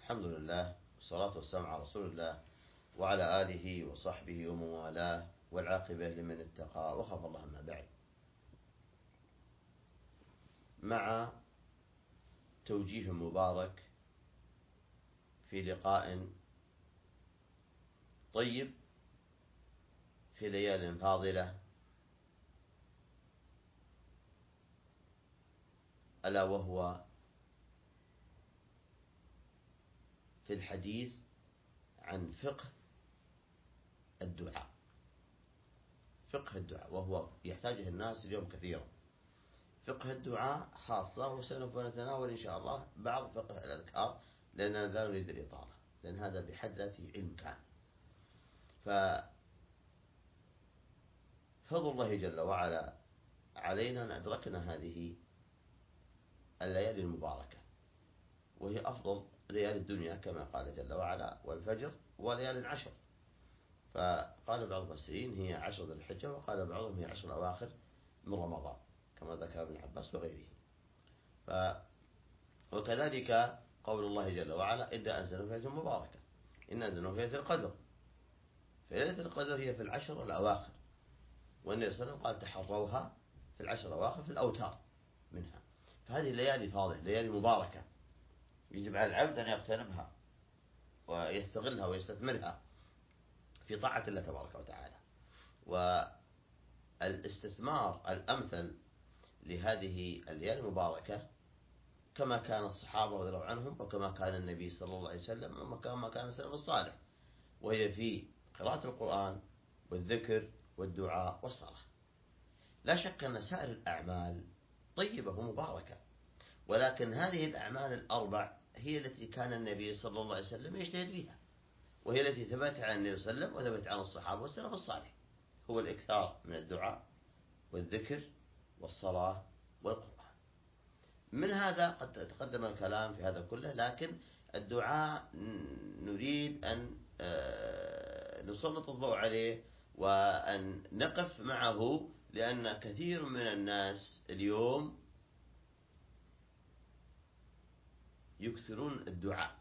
الحمد لله والصلاة والسلام على رسول الله وعلى آله وصحبه ومن والاه والعاقبة لمن اتقى وخاف الله ما بعد. مع توجيه مبارك في لقاء طيب في ليال فاضلة، ألا وهو في الحديث عن فقه الدعاء. فقه الدعاء وهو يحتاجه الناس اليوم كثيرا. فقه الدعاء خاصة، وسوف نتناول إن شاء الله بعض فقه الأذكار لأننا لا نريد الإطالة، لأن هذا بحد ذاته علم كان. ففضل الله جل وعلا علينا أن أدركنا هذه الليالي المباركة، وهي أفضل ليالي الدنيا كما قال جل وعلا: والفجر وليال عشر. فقال بعض المفسرين هي 10 ذي الحجة، وقال بعضهم هي 10 الأواخر من رمضان كما ذكر ابن عباس وغيره. وكذلك قول الله جل وعلا: إنا أنزلناه في ليلة مباركة، إنا أنزلناه في ليلة القدر. فليلة القدر هي في العشر الأواخر، والنبي صلى الله عليه وسلم قال: تحروها في العشر الأواخر في الأوتار منها. فهذه الليالي فاضلة، ليالي مباركة، يجب على العبد أن يغتنمها ويستغلها ويستثمرها في طاعة الله تبارك وتعالى. والاستثمار الأمثل لهذه الليالي المباركة كما كان الصحابة رضي الله عنهم، وكما كان النبي صلى الله عليه وسلم، وكما كان السلف الصالح، وهي في قراءة القرآن والذكر والدعاء والصلاة. لا شك أن سائر الأعمال طيبة ومباركة، ولكن هذه الأعمال الأربع هي التي كان النبي صلى الله عليه وسلم يجتهد فيها، وهي التي ثبت عن النبي صلى الله عليه وسلم وثبت عن الصحابة والسلف الصالح، هو الإكثار من الدعاء والذكر والصلاة والقرآن. من هذا قد تقدم الكلام في هذا كله، لكن الدعاء نريد أن نسلط الضوء عليه وأن نقف معه، لأن كثير من الناس اليوم يكثرون الدعاء،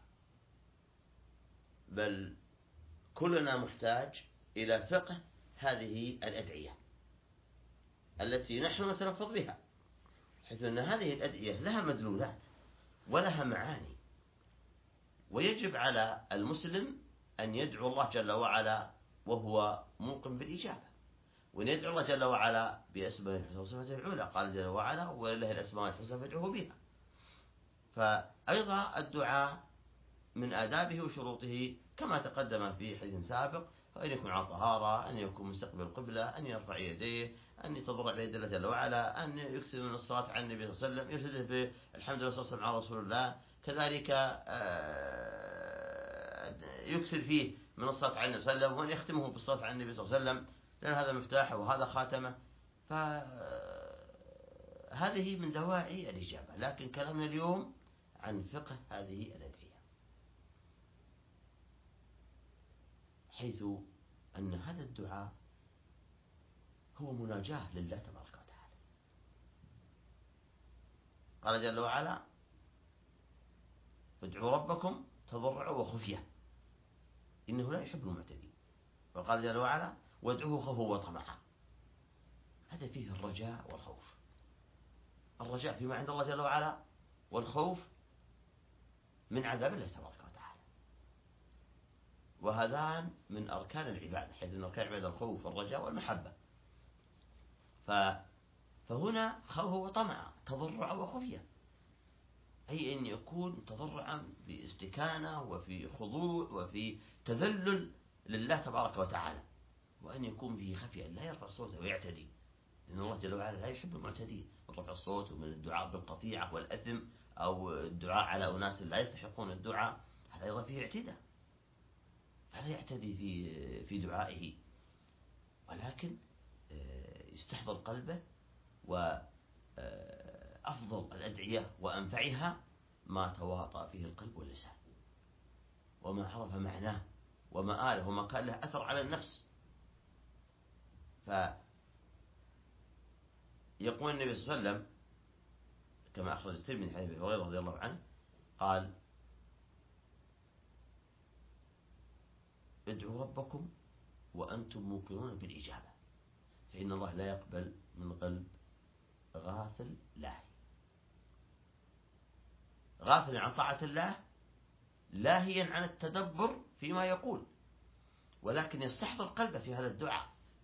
بل كلنا محتاج إلى فقه هذه الأدعية التي نحن نتلفظ بها، حيث أن هذه الأدعية لها مدلولات ولها معاني، ويجب على المسلم أن يدعو الله جل وعلا وهو موقن بالإجابة، وأن يدعو الله جل وعلا بأسماء الحسنى وصفاته العلى. قال جل وعلا: ولله الأسماء الحسنى فادعوه بها. فأيضا الدعاء من آدابه وشروطه كما تقدم في حديث سابق: فأن يكون على طهارة، أن يكون مستقبل القبلة، أن يرفع يديه، أن يتضرع بيد الله جل وعلا، أن يكثر من الصلاة على النبي صلى الله عليه وسلم، يرتدي بالحمد لله والصلاة والسلام على رسول الله. كذلك يكثر فيه من الصلاة على النبي صلى الله عليه وسلم، وأن يختمه بالصلاة على النبي صلى الله عليه وسلم، لأن هذا مفتاحه وهذا خاتمه. فهذه من دواعي الإجابة. لكن كلامنا اليوم عن فقه هذه الأدعية، حيث أن هذا الدعاء هو مناجاة لله تبارك وتعالى. قال جل وعلا: ادعوا ربكم تضرعوا وخفية إنه لا يحب المعتدين. وقال جل وعلا: وادعوه خوفا وطمعا. هذا فيه الرجاء والخوف. الرجاء فيما عند الله جل وعلا، والخوف من عذاب الله تبارك وتعالى. وهذان من أركان العبادة، حيث أن أركان العبادة الخوف والرجاء والمحبة. فهنا خوف وطمع، تضرع وخفية، أي أن يكون تضرعا باستكانة وفي خضوع وفي تذلل لله تبارك وتعالى، وأن يكون به خفية، لا يرفع صوته ويعتدي، لأن الله جل وعلا لا يحب المعتدين، من رفع الصوت ومن الدعاء بالقطيعة والأثم، أو الدعاء على أناس لا يستحقون الدعاء، هذا أيضا فيه اعتداء. فلا يعتدي في دعائه، ولكن يستحضر قلبه. وأفضل الأدعية وأنفعها ما تواطأ فيه القلب واللسان، وما عرف معناه وما آله وما كان له أثر على النفس. فيقول النبي صلى الله عليه وسلم كما أخرج الترمذي من حديث أبي هريرة رضي الله عنه قال: ادعوا ربكم وأنتم موقنون بالإجابة، فإن الله لا يقبل من قلب غافل لاهي، غافل عن طاعة الله، لاهيا عن التدبر فيما يقول، ولكن يستحضر قلبه في هذا الدعاء.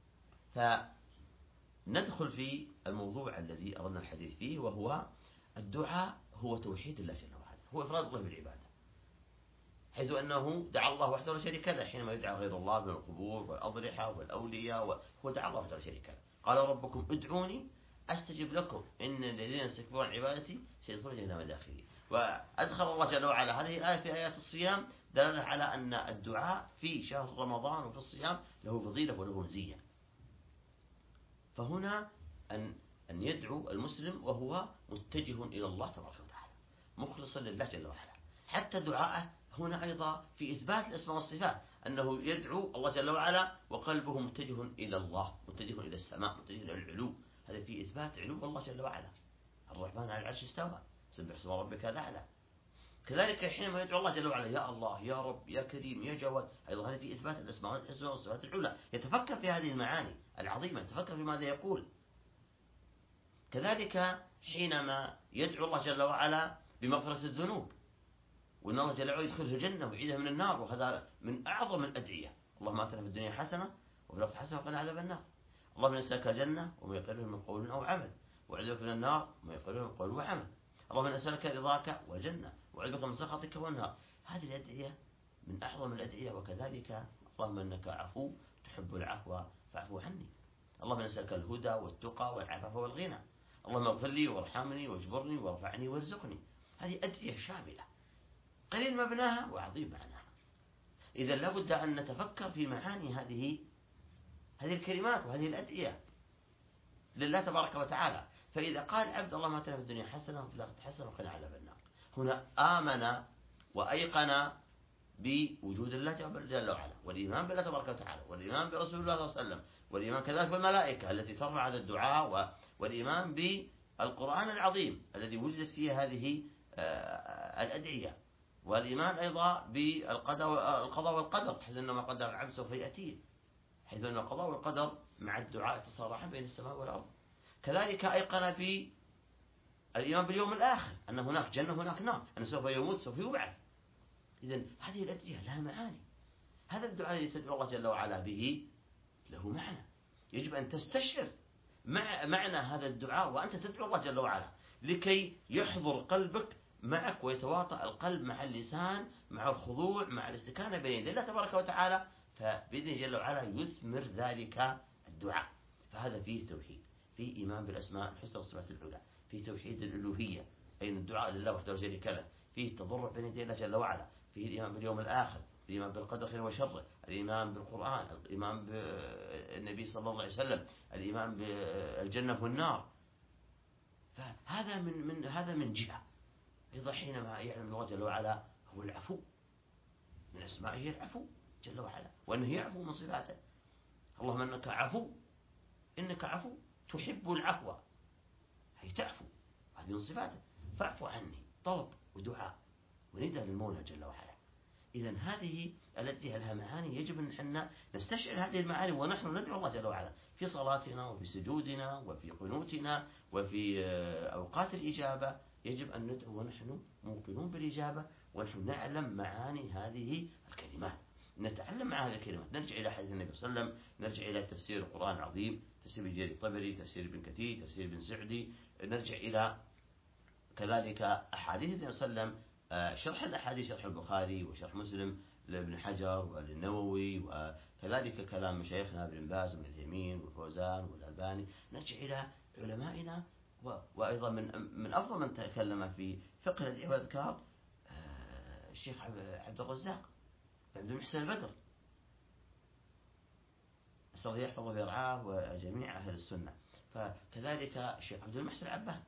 فندخل في الموضوع الذي أردنا الحديث فيه، وهو الدعاء هو توحيد الله جل وعلا، هو إفراد الله بالعبادة، حيث أنه دعا الله وحده لا شريك له حينما يدعى غير الله من القبور والأضرحة والأولياء، هو دعا الله وحده لا شريك له. قال ربكم ادعوني أستجب لكم إن الذين يستكبرون عن عبادتي سيدخلون جهنم داخلين. وأدخل الله جل وعلا هذه الآية في آيات الصيام دلالة على أن الدعاء في شهر رمضان وفي الصيام له فضيلة وله مزية. فهنا أن يدعو المسلم وهو متجه إلى الله تبارك وتعالى مخلصا لله جل وعلا. حتى دعاءه هنا أيضا في إثبات الأسماء والصفات، أنه يدعو الله جل وعلا وقلبه متجه إلى الله، متجه إلى السماء، متجه إلى العلو. هذا في إثبات علو الله جل وعلا. الرحمن على العرش استوى، سبح اسم ربك الأعلى. كذلك حينما يدعو الله جل وعلا يا الله يا رب يا كريم يا جواد، أيضا هذا في إثبات الأسماء والصفات العلى. يتفكر في هذه المعاني العظيمة، يتفكر في ماذا يقول. كذلك حينما يدعو الله جل وعلا بمغفرة الذنوب، وأن الله جل وعلا يدخله الجنة ويعيده من النار، وهذا من أعظم الأدعية. اللهم آتنا في الدنيا حسنة وفي الآخرة حسنة وقنا عذاب النار. اللهم نسألك الجنة وما يقربه من قول أو عمل، وأعوذ بك من النار وما يقربه من قول وعمل. اللهم نسألك رضاك والجنة وأعوذ بك من سخطك والنار. هذه الأدعية من أعظم الأدعية. وكذلك اللهم إنك عفو تحب العفو فاعفو عني. اللهم نسألك الهدى والتقى والعفاف والغنى. اللهم اغفر لي وارحمني واجبرني وارفعني وارزقني. هذه أدعية شاملة، قليل مبناها وعظيم معناها. إذا لابد أن نتفكر في معاني هذه الكلمات وهذه الأدعية لله تبارك وتعالى. فإذا قال عبد اللهم آتنا في الدنيا حسنة وفي الآخرة حسنة وقنا عذاب النار، هنا آمن وأيقن بوجود الله جل وعلا، والإيمان بالله تبارك وتعالى، والإيمان برسول الله صلى الله عليه وسلم، والإيمان كذلك بالملائكة التي ترفع هذا الدعاء، والإيمان بالقرآن العظيم الذي وجدت فيه هذه الأدعية، والإيمان أيضا بالقضاء والقدر، حيث أن ما قدر العبد سوف يأتيه، حيث أن القضاء والقدر مع الدعاء تصارحا بين السماء والأرض. كذلك أيقن بالإيمان باليوم الآخر، أن هناك جنة هناك نار، أن سوف يموت سوف يبعث. إذن هذه الأدعية لها معاني. هذا الدعاء الذي تدعو الله جل وعلا به له معنى، يجب أن تستشعر معنى هذا الدعاء وأنت تدعو الله جل وعلا، لكي يحضر قلبك معك ويتواطأ القلب مع اللسان، مع الخضوع، مع الاستكانة بين يدي الله تبارك وتعالى، فبإذن جل وعلا يثمر ذلك الدعاء. فهذا فيه توحيد، فيه إيمان بالأسماء الحسنى والصفات العلى، فيه توحيد الألوهية أي الدعاء لله وحده لا شريك له، فيه التضرع بين يدي الله جل وعلا، فيه الإيمان باليوم الآخر، الإيمان بالقدر خير وشره، الإيمان بالقرآن، الإيمان بالنبي صلى الله عليه وسلم، الإيمان بالجنة والنار. فهذا من جهة. أيضا حينما يعلم الله جل وعلا هو العفو، من أسمائه العفو جل وعلا، وأنه يعفو من صفاته. اللهم إنك عفو، إنك عفو تحب العفو، هي تعفو، هذه من صفاته. فاعفو عني، طلب ودعاء وندى للمولى جل وعلا. إذن هذه التي لها معاني، يجب أن نحن نستشعر هذه المعاني ونحن ندعو الله جل وعلا في صلاتنا وفي سجودنا وفي قنوتنا وفي أوقات الإجابة. يجب أن ندعو ونحن موقنون بالإجابة، ونحن نعلم معاني هذه الكلمات، نتعلم مع هذه الكلمات، نرجع إلى حديث النبي صلى الله عليه وسلم، نرجع إلى تفسير القرآن العظيم، تفسير جرير الطبري، تفسير ابن كثير، تفسير ابن سعدي، نرجع إلى كذلك أحاديث النبي صلى الله عليه وسلم، شرح الأحاديث، شرح البخاري وشرح مسلم لابن حجر وللنووي، وكذلك كلام مشايخنا ابن باز وابن عثيمين والفوزان والألباني. نرجع إلى علمائنا، وأيضا من أفضل من تكلم في فقه الأدعية والأذكار الشيخ عبد الرزاق عبد المحسن البدر، أسأل الله يحفظه ويرعاه وجميع أهل السنة. فكذلك الشيخ عبد المحسن العباد.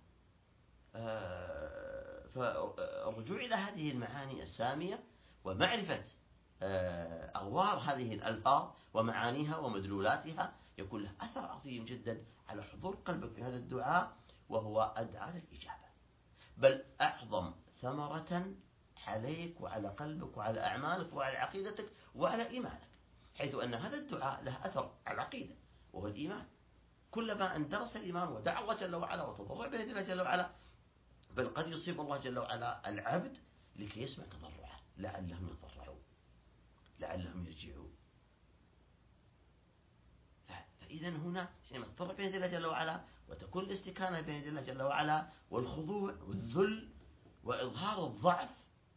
فالرجوع إلى هذه المعاني السامية ومعرفة أغوار هذه الألفاظ ومعانيها ومدلولاتها يكون له أثر عظيم جدا على حضور قلبك في هذا الدعاء، وهو أدعى للإجابة، بل أعظم ثمرة عليك وعلى قلبك وعلى أعمالك وعلى عقيدتك وعلى إيمانك. حيث أن هذا الدعاء له أثر على العقيدة وهو الإيمان. كلما أن درس الإيمان ودعا الله جل وعلا وتضرع بين يدي الله جل وعلا، بل قد يصيب الله جل وعلا العبد لكي يسمع تضرعه لعلهم يتضرعون لعلهم يرجعون. فإذا هنا حينما تضرع بين يدي الله جل وعلا وتكون الاستكانة بين يدي الله جل وعلا والخضوع والذل وإظهار الضعف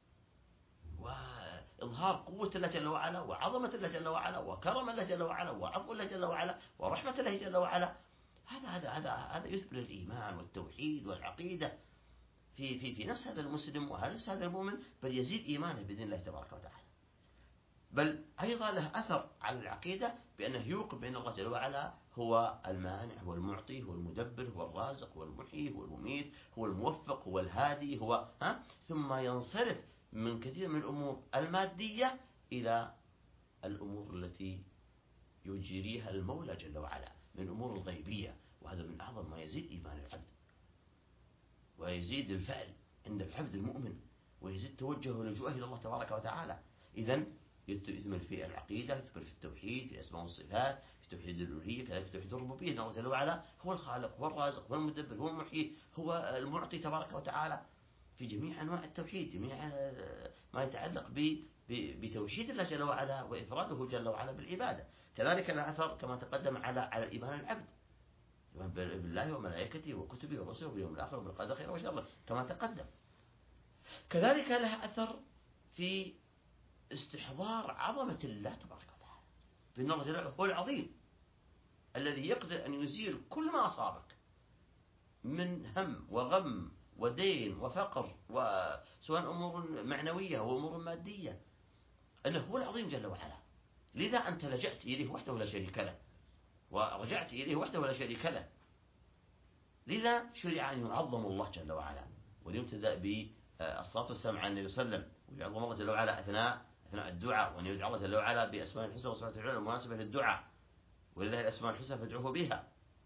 وإظهار قوة الله جل وعلا وعظمة الله جل وعلا وكرم الله جل وعلا وعفو الله جل وعلا ورحمة الله جل وعلا، هذا يثبت الإيمان والتوحيد والعقيدة في نفس هذا المسلم ونفس هذا المؤمن، بل يزيد إيمانه بإذن الله تبارك وتعالى. بل أيضا له أثر على العقيدة بأنه يوقن بأن الله جل وعلا هو المانع هو المعطي هو المدبر هو الرازق هو المحيي هو المميت هو الموفق هو الهادي هو ثم ينصرف من كثير من الأمور المادية إلى الأمور التي يجريها المولى جل وعلا من الأمور الغيبية، وهذا من أعظم ما يزيد إيمان العبد ويزيد الفعل عند العبد المؤمن ويزيد توجهه ولجوءه إلى الله تبارك وتعالى. إذن يثمر في العقيدة، يثمر في التوحيد، في الأسماء والصفات، في توحيد الألوهية، كذلك في توحيد الربوبية، الله جل وعلا هو الخالق هو الرازق هو المدبر هو المحيي هو المعطي تبارك وتعالى، في جميع أنواع التوحيد، جميع ما يتعلق بتوحيد الله جل وعلا وإفراده جل وعلا بالعبادة. كذلك له أثر كما تقدم على إيمان العبد بالله وملائكته وكتبه ورسله واليوم الآخر وبالقدر خير وشر كما تقدم. كذلك له أثر في استحضار عظمة الله تبارك وتعالى، فإن الله جل وعلا هو العظيم الذي يقدر أن يزيل كل ما أصابك من هم وغم ودين وفقر وسواء أمور معنوية وأمور مادية، أنه هو العظيم جل وعلا. لذا أنت لجأت إليه وحده لا شريك له ورجعت إليه وحده لا شريك له، لذا شرع أن يعظم الله جل وعلا وليبتدأ بالصلاة والسلام على النبي صلى الله عليه وسلم، ويعظم الله جل وعلا أثناء الدعاء، وأن يدعى الله جل وعلا بأسماء الحسنى وصفات العلى المناسبة للدعاء، ولله الأسماء الحسنى فادعوه بها.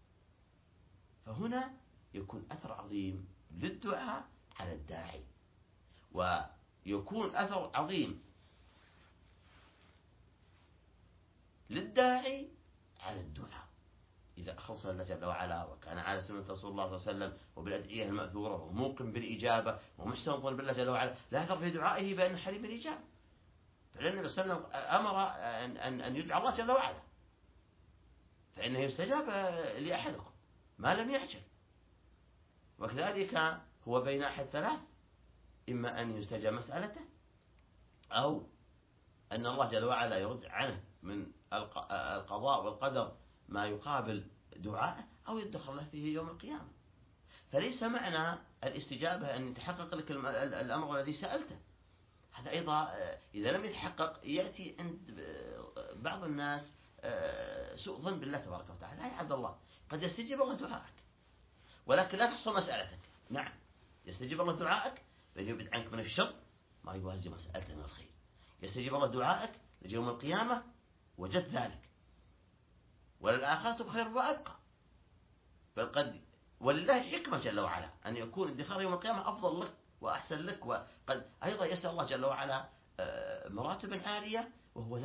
فهنا يكون أثر عظيم للدعاء على الداعي، ويكون أثر عظيم للداعي على الدعاء إذا أخلص الله جل وعلا وكان على سنة رسول الله صلى الله عليه وسلم وبالأدعية المأثورة وموقن بالإجابة ومحسن ظن بالله جل وعلا، لا يثر في دعائه بأن حريم الإجابة، فلأن النبي صلى الله عليه وسلم أمر أن يدعى الله جل وعلا، فإنه يستجاب لأحدكم ما لم يعجل. وكذلك هو بين أحد ثلاث، إما أن يستجاب مسألته أو أن الله جل وعلا يرد عنه من القضاء والقدر ما يقابل دعاءه أو يدخر له فيه يوم القيامة. فليس معنى الاستجابة أن يتحقق لك الأمر الذي سألته، هذا أيضا إذا لم يتحقق يأتي عند بعض الناس سوء ظن بالله تبارك وتعالى. لا يعد الله، قد يستجيب الله دعائك ولكن لا تحصل مسألتك. نعم يستجيب الله دعائك بأن يبعد عنك من الشر ما يوازي مسألته من الخير، يستجيب الله دعائك ليوم القيامة وجدت ذلك، وللآخرة خير وأبقى، بل قد ولله حكمة جل وعلا أن يكون ادخار يوم القيامة أفضل لك وأحسن لك، وقد أيضا يسأل الله جل وعلا مراتب عالية وهو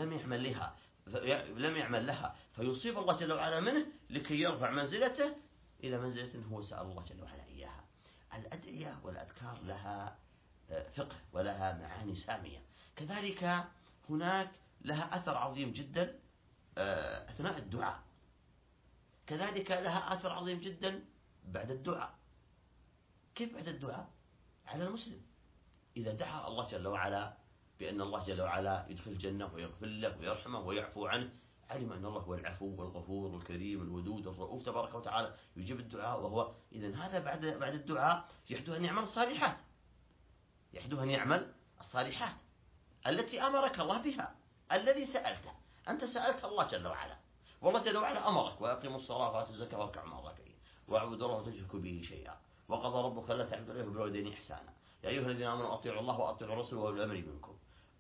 لم يعمل لها فيصيب الله جل وعلا منه لكي يرفع منزلته إلى منزلة هو سأل الله جل وعلا إياها. الأدعية والأذكار لها فقه ولها معاني سامية، كذلك هناك لها أثر عظيم جدا أثناء الدعاء، كذلك لها أثر عظيم جدا بعد الدعاء. كيف بعد الدعاء؟ على المسلم إذا دعا الله جل وعلا بأن الله جل وعلا يدخل الجنة ويغفر له ويرحمه ويعفو عنه، علم أن الله هو العفو والغفور والكريم الودود الرؤوف تبارك وتعالى يجيب الدعاء، وهو إذن هذا بعد الدعاء يحدث أن يعمل الصالحات، يحدث أن يعمل الصالحات التي أمرك الله بها، الذي سألته أنت سألت الله جل وعلا، والله جل وعلا أمرك وأقيموا الصلاة وآتوا الزكاة واركعوا مع الراكعين واعبدوا الله ولا تشركوا به شيئا وقضى ربك ألا تعبدوا إلا إياه وبالوالدين إحسانا يا أيها الذين آمنوا أطيعوا الله وأطيعوا الرسول وأولي الأمر منكم.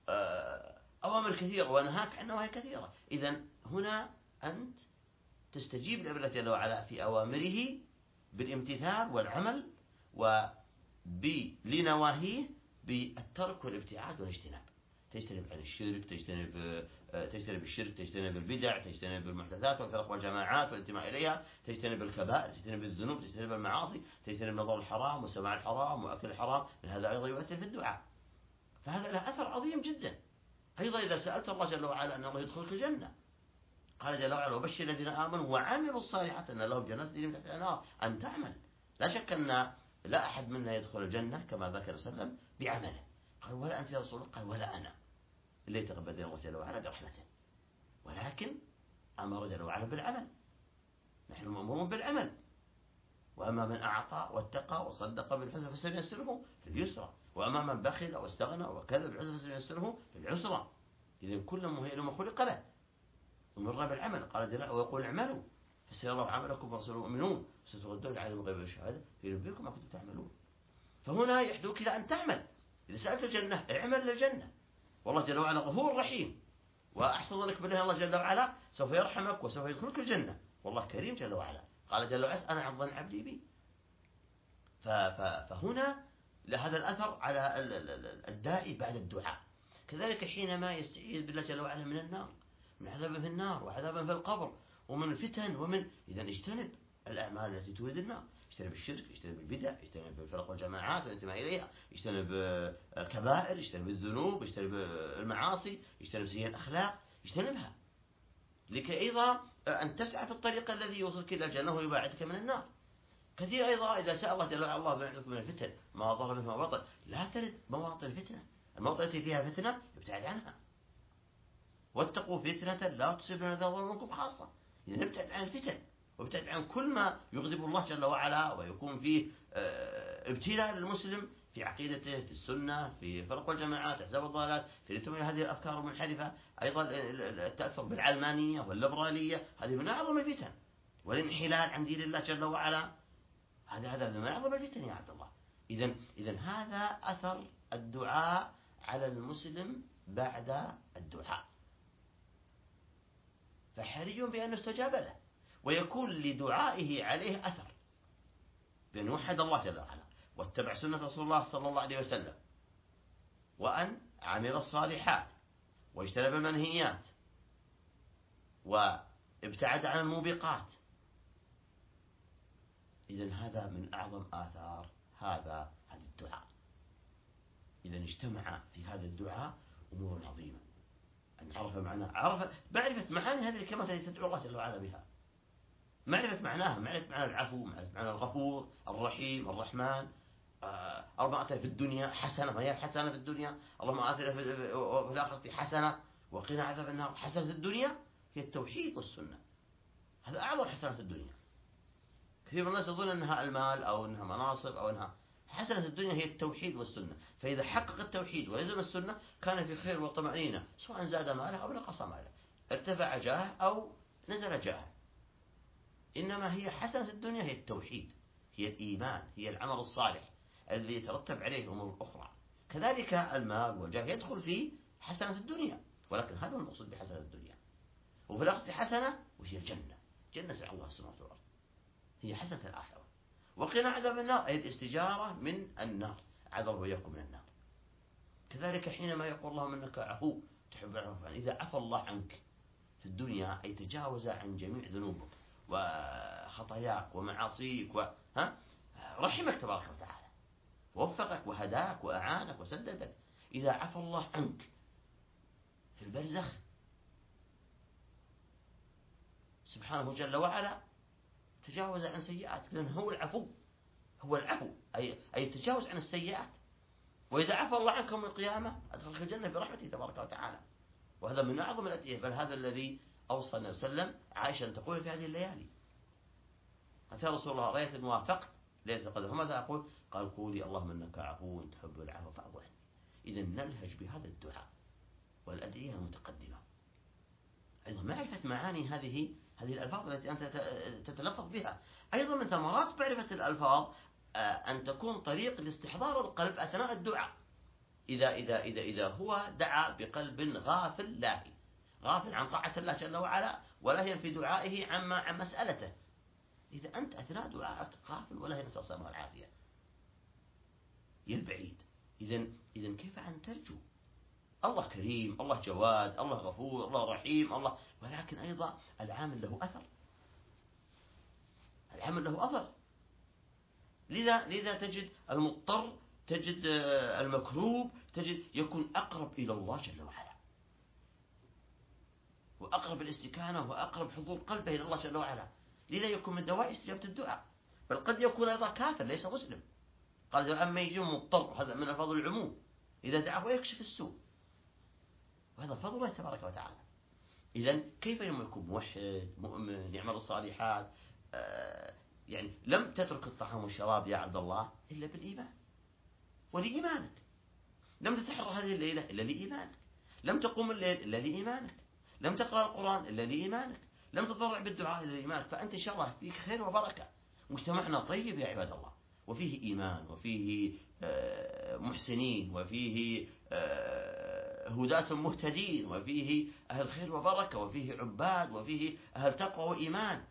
أوامر كثيرة ونهاك عن نواهي كثيرة. إذن هنا أنت تستجيب لله جل وعلا في أوامره بالامتثال والعمل لنواهيه بالترك والابتعاد والاجتناب. تجتنب عن الشرك، تجتنب الشرك، تجتنب البدع، تجتنب المحدثات والفرق والجماعات والانتماء إليها، تجتنب الكبائر، تجتنب الذنوب، تجتنب المعاصي، تجتنب نظر الحرام وسماع الحرام وأكل الحرام، هذا أيضا يؤثر في الدعاء. فهذا له أثر عظيم جدا. أيضا إذا سألت الله جل وعلا أن الله يدخلك الجنة، قال جل وعلا: وبشر الذين آمنوا وعملوا الصالحات أن لهم جنات تجري من تحتها الأنهار. أن تعمل. لا شك أن لا أحد منا يدخل الجنة كما ذكر وسلم بعمله. قال: ولا أنت يا رسول الله؟ قال: ولا أنا، اللي يتقبل الله جل وعلا برحمته، ولكن أمر جل وعلا بالعمل. نحن مأمورون بالعمل. وأما من أعطى واتقى وصدق بالحسنى فسنيسره لليسرى، وأما من بخل واستغنى وكذب بالحسنى فسنيسره للعسرى. إذن كل مهيئ لما خلق له، ومر بالعمل. قال جل وعلا: ويقول: اعملوا فسيرى الله عملكم ورسوله المؤمنون ستردون عالم الغيب والشهادة فينبئكم ما كنتم تعملون. فهنا يحدوك إلى أن تعمل. إذا سألت الجنة اعمل للجنة، والله جل وعلا غفور رحيم، وأحسن ظنك بالله الله جل وعلا سوف يرحمك وسوف يدخلك الجنة، والله كريم جل وعلا. قال جل وعلا: أنا عن ظن عبدي بي. فهنا لهذا الأثر على الداعي بعد الدعاء. كذلك حينما يستعيذ بالله جل وعلا من النار، من عذاب في النار وعذاب في القبر ومن الفتن إذا اجتنب الأعمال التي تورد النار، اجتنب الشرك، اجتنب البدع، اجتنب الفرق والجماعات والانتماء إليها، اجتنب الكبائر، اجتنب الذنوب، اجتنب المعاصي، اجتنب سيئ الأخلاق، اجتنبها لكي أيضا أن تسعى في الطريق الذي يوصلك إلى الجنة ويباعدك من النار. كثير أيضا إذا سأل الله جل وعلا: الله يعيذكم من الفتن ما ظهر منها وما بطن، لا ترد مواطن الفتنة. المواطن التي فيها فتنة ابتعد عنها. واتقوا فتنة لا تصيبن الذين ظلموا منكم خاصة. إذا ابتعد عن الفتن، وابتعد عن كل ما يغضب الله جل وعلا ويكون فيه ابتلاء للمسلم في عقيدته، في السنة، في فرق والجماعات، أحزاب الضلالات، في تمويل هذه الأفكار المنحرفة. أيضا التأثر بالعلمانية والليبرالية، هذه من أعظم الفتن. والانحلال عن دين الله جل وعلا، هذا من أعظم الفتن يا عبد الله. إذن هذا أثر الدعاء على المسلم بعد الدعاء، فحري بأن يستجاب له ويكون لدعائه عليه أثر، بأن يوحد الله جل وعلا واتبع سنة رسول الله صلى الله عليه وسلم، وأن عمل الصالحات واجتنب المنهيات وابتعد عن الموبقات. إذن هذا من أعظم آثار هذا الدعاء. إذن اجتمع في هذا الدعاء أمور عظيمة. أن عرف معناه، معرفة معاني هذه الكلمات التي تدعو الله جل وعلا بها، معرفة معناها، معرفة معنى العفو، معرفة معنى الغفور الرحيم الرحمن. اللهم آتنا في الدنيا حسنة، ما هي الحسنة في الدنيا؟ اللهم آتنا في الآخرة حسنة وقنا عذاب النار. حسنة الدنيا هي التوحيد والسنة، هذا أعظم حسنة الدنيا. كثير من الناس يظن أنها المال أو أنها مناصب أو أنها حسنة الدنيا هي التوحيد والسنة. فإذا حقق التوحيد ولزم السنة كان في خير وطمأنينة، سواء زاد ماله أو نقص ماله، ارتفع جاهه أو نزل جاهه. إنما هي حسنة الدنيا هي التوحيد، هي الإيمان، هي العمل الصالح الذي يترتب عليه الأمور الأخرى. كذلك المال والجاه يدخل في حسنة الدنيا، ولكن هذا هو المقصود بحسنة الدنيا. وفي الآخرة حسنة وهي الجنة، جنة الله السماوات والأرض، هي حسنة الآخرة. وقنا عذاب النار أي الاستجارة من النار، عذر وإياكم من النار. كذلك حينما يقول اللهم إنك عفو تحب العفو، إذا عفى الله عنك في الدنيا أي تجاوز عن جميع ذنوبك وخطاياك ومعاصيك رحمك تبارك وتعالى، ووفقك وهداك وأعانك وسددك. إذا عفى الله عنك في البرزخ سبحانه جل وعلا تجاوز عن سيئاتك، لأنه هو العفو أي تجاوز عن السيئات. وإذا عفى الله عنك يوم القيامة أدخلك الجنة برحمته تبارك وتعالى. وهذا من أعظم الأدعية، بل هذا الذي أوصى النبي صلى الله عليه وسلم عائشة أن تقول في هذه الليالي: قالت: يا رسول الله رأيت إن وافقت ليلة القدر فماذا أقول؟ قال: قولي اللهم إنك عفو تحب العفو فاعف عني. إذا نلهج بهذا الدعاء والأدعية المتقدمة. أيضا معرفة معاني هذه الألفاظ التي أنت تتلفظ بها. أيضا من ثمرات معرفة الألفاظ أن تكون طريق لاستحضار القلب أثناء الدعاء. إذا هو دعا بقلب غافل لاهي، غافل عن طاعة الله جل وعلا ولاهيا في دعائه عن مسألته. إذا أنت أثناء دعائك غافل ولاهي، نسأل الله العافية، البعيد، إذن كيف أن ترجو الله كريم، الله جواد، الله غفور، الله رحيم، الله، ولكن أيضا العامل له أثر، العامل له أثر. لذا تجد المضطر، تجد المكروب، تجد يكون أقرب إلى الله جل وعلا، وأقرب الاستكانة، وأقرب حضور قلبه إلى الله جل وعلا. لذا يكون من دواعي استجابة الدعاء. بل قد يكون أيضا كافر ليس مسلم، قال أما يجي مضطر، هذا من الفضل العموم، إذا دعاه ويكشف السوء، وهذا فضل الله تبارك وتعالى. إذن كيف يكون موحد مؤمن يعمل الصالحات؟ يعني لم تترك الطعام والشراب يا عبد الله إلا بالإيمان ولإيمانك، لم تتحرى هذه الليلة إلا لإيمانك، لم تقوم الليل إلا لإيمانك، لم تقرأ القرآن إلا لإيمانك، لم تضرع بالدعاء إلا لإيمانك. فأنت إن شاء الله فيك خير وبركة. مجتمعنا طيب يا عباد الله، وفيه إيمان، وفيه محسنين، وفيه هداة مهتدين، وفيه أهل خير وبركة، وفيه عباد، وفيه أهل تقوى وإيمان.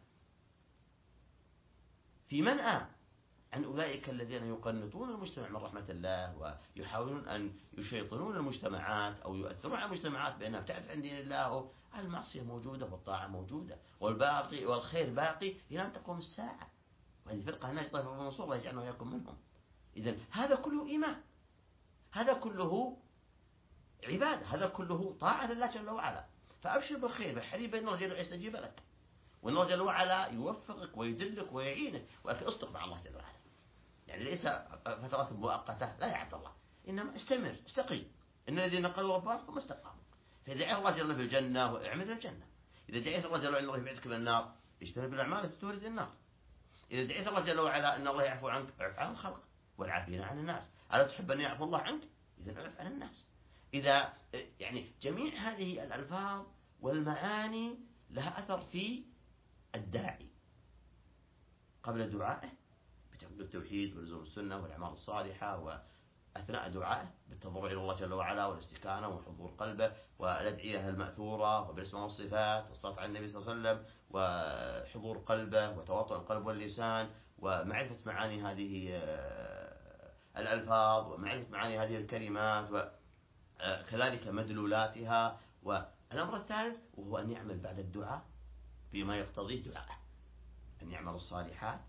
في منأى عن أولئك الذين يقنطون المجتمع من رحمة الله، ويحاولون أن يشيطنون المجتمعات أو يؤثرون على المجتمعات بأنها ابتعدت عن دين الله. المعصية موجودة والطاعة موجودة، والباقي والخير باقي إلى أن تقوم الساعة. وهذه فرقة هناك طائفة المنصور، الله يجعلنا وإياكم منهم. إذن هذا كله إيمان، هذا كله عبادة، هذا كله طاعة لله جل وعلا. فأبشر بالخير، بالحريب بأن الله جل وعلا يستجيب لك، وأن الله جل وعلا يوفقك ويدلك ويعينك، ولكن اصدق مع الله جل وعلا. يعني ليس فترات مؤقتة، لا يا عبد الله، إنما استمر، استقيم. إن الذين قالوا ربنا ثم استقاموا. فإذا دعيت الله جل وعلا في الجنة واعمل الجنة، إذا دعيت الله جل وعلا أن الله يبعدك من النار اجتنب الأعمال التي تورد النار، إذا دعيت الله جل وعلا أن الله يعفو عنك اعف عن الخلق والعافين عن الناس. ألا تحب أن يعفو الله عنك؟ إذا اعف عن الناس. إذا يعني جميع هذه الألفاظ والمعاني لها أثر في الداعي قبل دعائه بتحقيق التوحيد ولزوم السنة والأعمال الصالحة، وأثناء دعائه بالتضرع إلى الله جل وعلا والاستكانة وحضور قلبه والأدعية المأثورة وبالاسماء والصفات والصلاة على النبي صلى الله عليه وسلم وحضور قلبه وتواطؤ القلب واللسان ومعرفة معاني هذه الألفاظ ومعرفة معاني هذه الكلمات وكذلك مدلولاتها. والأمر الثالث وهو أن يعمل بعد الدعاء بما يقتضيه دعاءه، أن يعمل الصالحات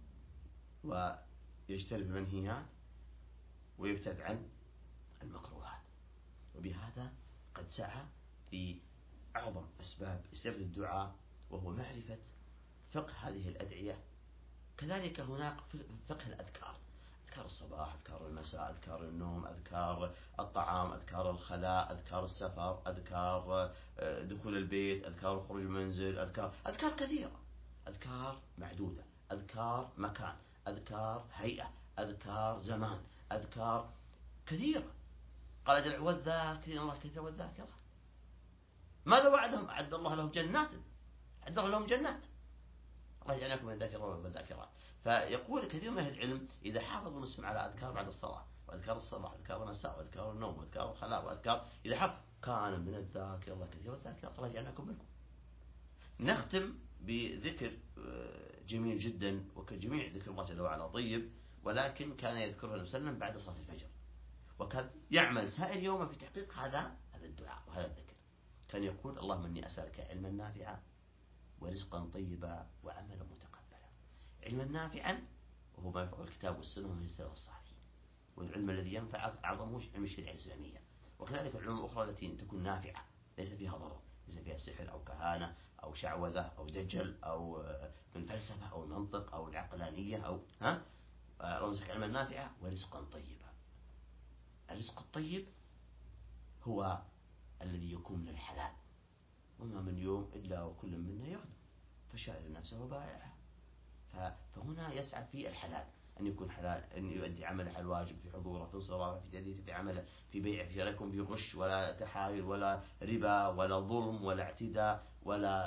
ويجتنب المنهيات ويبتعد عن المكروهات. وبهذا قد سعى في أعظم أسباب استجابة الدعاء، وهو معرفة فقه هذه الأدعية. كذلك هناك فقه الأذكار، أذكار الصباح، أذكار المساء، أذكار النوم، أذكار الطعام، أذكار الخلاء، أذكار السفر، أذكار دخول البيت، أذكار خروج المنزل، أذكار كثيرة، أذكار معدودة، أذكار مكان، أذكار هيئة، أذكار زمان، أذكار كثيرة. قال جل والذاكرين الله كثيرا والذاكرة. ماذا وعدهم؟ أعد الله لهم جنات، أعد الله لهم جنات. الله يجعلكم من الذاكرين والذاكرات. فيقول كثير من أهل العلم إذا حافظوا نسمع على أذكار بعد الصلاة وأذكار الصباح وأذكار المساء وأذكار النوم وأذكار الخلاء وأذكار، إذا حفظ كان من الذاكرين الله كثيرا والذاكرات. الله يجعلكم منهم. نختم بذكر جميل جدا، وكجميع ذكر الله جل وعلا طيب، ولكن كان يذكره النبي صلى الله عليه وسلم بعد صلاة الفجر، وكان يعمل سائر يومه في تحقيق هذا الدعاء وهذا الذكر. كان يقول اللهم إني أسألك علما نافعا ورزقا طيبا وعملا متقبلا. علما نافعا وهو ما يفعل الكتاب والسنة من السلف الصالحين، والعلم الذي ينفعك أعظمه علم الشريعة الإسلامية. وكذلك العلوم الأخرى التي تكون نافعة ليس فيها ضرر، ليس فيها سحر أو كهانة أو شعوذة أو دجل أو من فلسفة أو منطق أو العقلانية أو رمزك علما نافعا ورزقا طيبا. الرزق الطيب هو الذي يكون من الحلال، وما من يوم إلا وكل منا يخدم فشائر نفسه وبائعها. فهنا يسعى في الحلال، أن يكون حلال، أن يؤدي عمله على الواجب في حضوره في صلاته في تأديته في عمله في بيعه، في يكون في غش ولا تحايل ولا ربا ولا ظلم ولا اعتداء ولا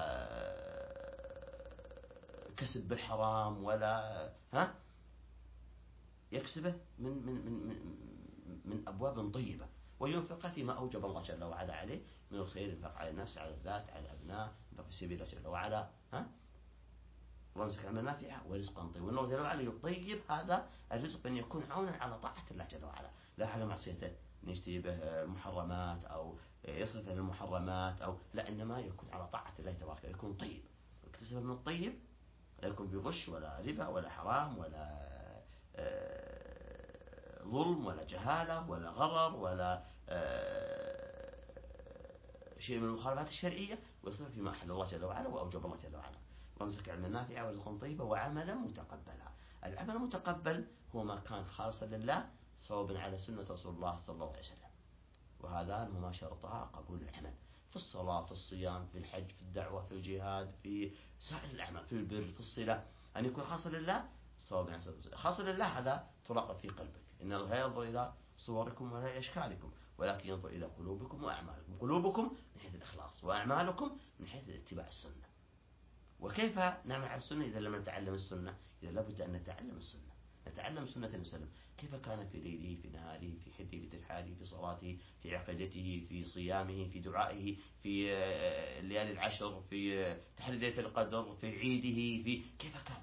كسب بالحرام ولا يكسبه من أبواب طيبة، وينفق فيما أوجب الله جل وعلا عليه من الخير، ينفق على النفس، على الذات، على الأبناء، ينفق في سبيل الله جل وعلا. ورزق علما نافعا ورزقا طيبا. والله جل وعلا يطيب هذا الرزق أن يكون عونا على طاعة الله جل وعلا لا على معصيته. يشتري به محرمات أو يصرف المحرمات، أو لا، إنما يكون على طاعة الله تبارك، يكون طيب، يكتسب من الطيب، لا يكون بغش ولا ربا ولا حرام ولا ظلم ولا جهالة ولا غرر ولا شيء من المخالفات الشرعية، ويصرف فيما أحل الله جل وعلا وأوجب الله جل وعلا. وامسك علما نافعا ورزقا طيبا وعملا متقبلا. العمل المتقبل هو ما كان خالصا لله صوابا على سنة رسول الله صلى الله عليه وسلم، وهذان هما شرطا قبول العمل، في الصلاة، في الصيام، في الحج، في الدعوة، في الجهاد، في سائر الأعمال، في البر، في الصلة، أن يكون خاصا لله صوابا على سنة. خاصا لله هذا تراقب في قلبك، إن الله لا ينظر إلى صوركم ولا أشكالكم، ولكن ينظر إلى قلوبكم وأعمالكم. قلوبكم من حيث الإخلاص، وأعمالكم من حيث اتباع السنة. وكيف نعمل على السنة إذا لم نتعلم السنة؟ إذا لابد أن نتعلم السنة، نتعلم سنة النبي صلى الله عليه وسلم، كيف كان في ليله، في نهاره، في حده، في ترحاله، في صلاته، في عقيدته، في صيامه، في دعائه، في ليالي العشر، في تحري ليلة القدر، في عيده، في كيف كان.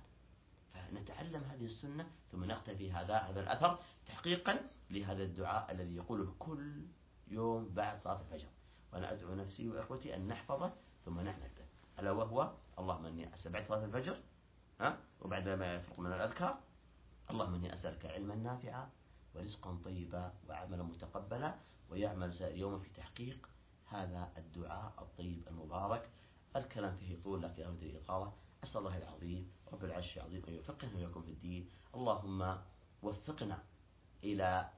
فنتعلم هذه السنة ثم نقتفي هذا الأثر تحقيقا لهذا الدعاء الذي يقوله كل يوم بعد صلاة الفجر. وأنا أدعو نفسي وإخوتي أن نحفظه ثم نعمل به، ألا وهو اللهم إني أسأل بعد صلاة الفجر وبعد ما يفرق من الأذكار، اللهم إني أسألك علما نافعا ورزقا طيبا وعملا متقبلا، ويعمل سائر يوم في تحقيق هذا الدعاء الطيب المبارك. الكلام فيه طول لكن أود الإطالة. أسأل الله العظيم رب العرش العظيم أن يفقهنا ويكون في الدين. اللهم وفقنا إلى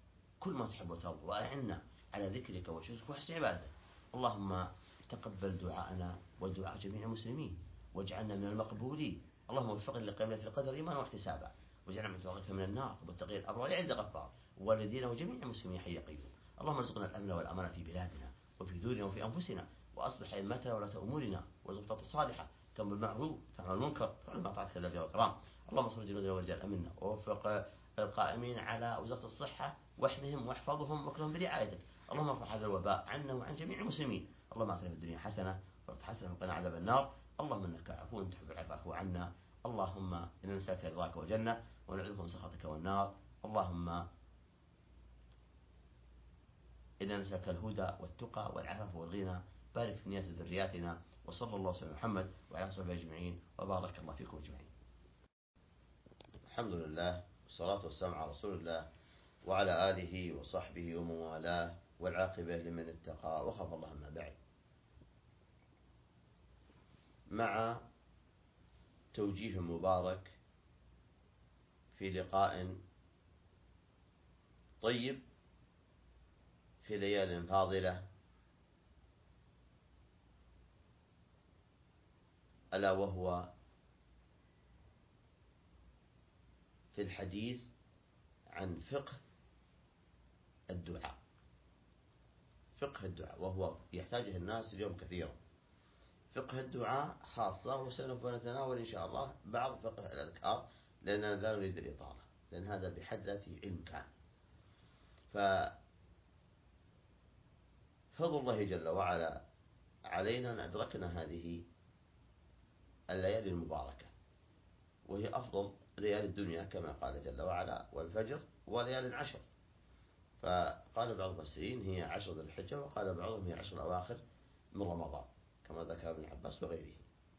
كل ما تحب وترضى، وأعنا على ذكرك وشكرك وحسن عبادتك. اللهم تقبل دعاءنا ودعاء جميع المسلمين، واجعلنا من المقبولين. اللهم وفقنا لقيام ليلة القدر إيمانا واحتسابا، واجعلنا من توقيك من النار ومتقي الأبرار يعز غفار، والدينا وجميع المسلمين حي قيوم. اللهم ارزقنا الأمن والأمان في بلادنا وفي دورنا وفي أنفسنا، وأصلح أئمتنا ولاة أمورنا، وارزقنا صالحة، تأمر بالمعروف تنهى عن المنكر، تعلم ما طاعتك لله والكرام. اللهم انصر جنودنا ورجال أمننا، ووفق القائمين على وزارة الصحة، واحمهم واحفظهم واكرمهم برعايتك. اللهم ارفع هذا الوباء عنا وعن جميع المسلمين. اللهم اعطنا في الدنيا حسنة وفي حسنة وقنا عذاب النار. اللهم انك عفو تحب العفو فاعف عنا. اللهم إنا نسألك رضاك والجنة ونعوذ بك من سخطك والنار. اللهم إنا نسألك الهدى والتقى والعفاف والغنى. بارك في نيات ذرياتنا، وصلى الله وسلم محمد وعلى صحبه أجمعين، وبارك الله فيكم أجمعين. الحمد لله والصلاة والسلام على رسول الله وعلى آله وصحبه ومن والاه، والعاقبة لمن اتقى وخاف الله. ما بعد، مع توجيه مبارك في لقاء طيب في ليال فاضلة، ألا وهو في الحديث عن فقه الدعاء. فقه الدعاء وهو يحتاجه الناس اليوم كثيرا. فقه الدعاء خاصة، وسوف نتناول إن شاء الله بعض فقه الأذكار، لأننا لا نريد الإطالة، لأن هذا بحد ذاته علم كامل. ففضل الله جل وعلا علينا أن أدركنا هذه الليالي المباركة، وهي أفضل ليالي الدنيا كما قال جل وعلا: والفجر وليالي العشر. فقال بعض المفسرين هي 10 ذي الحجة، وقال بعضهم هي 10 الأواخر من رمضان كما ذكر ابن عباس وغيره.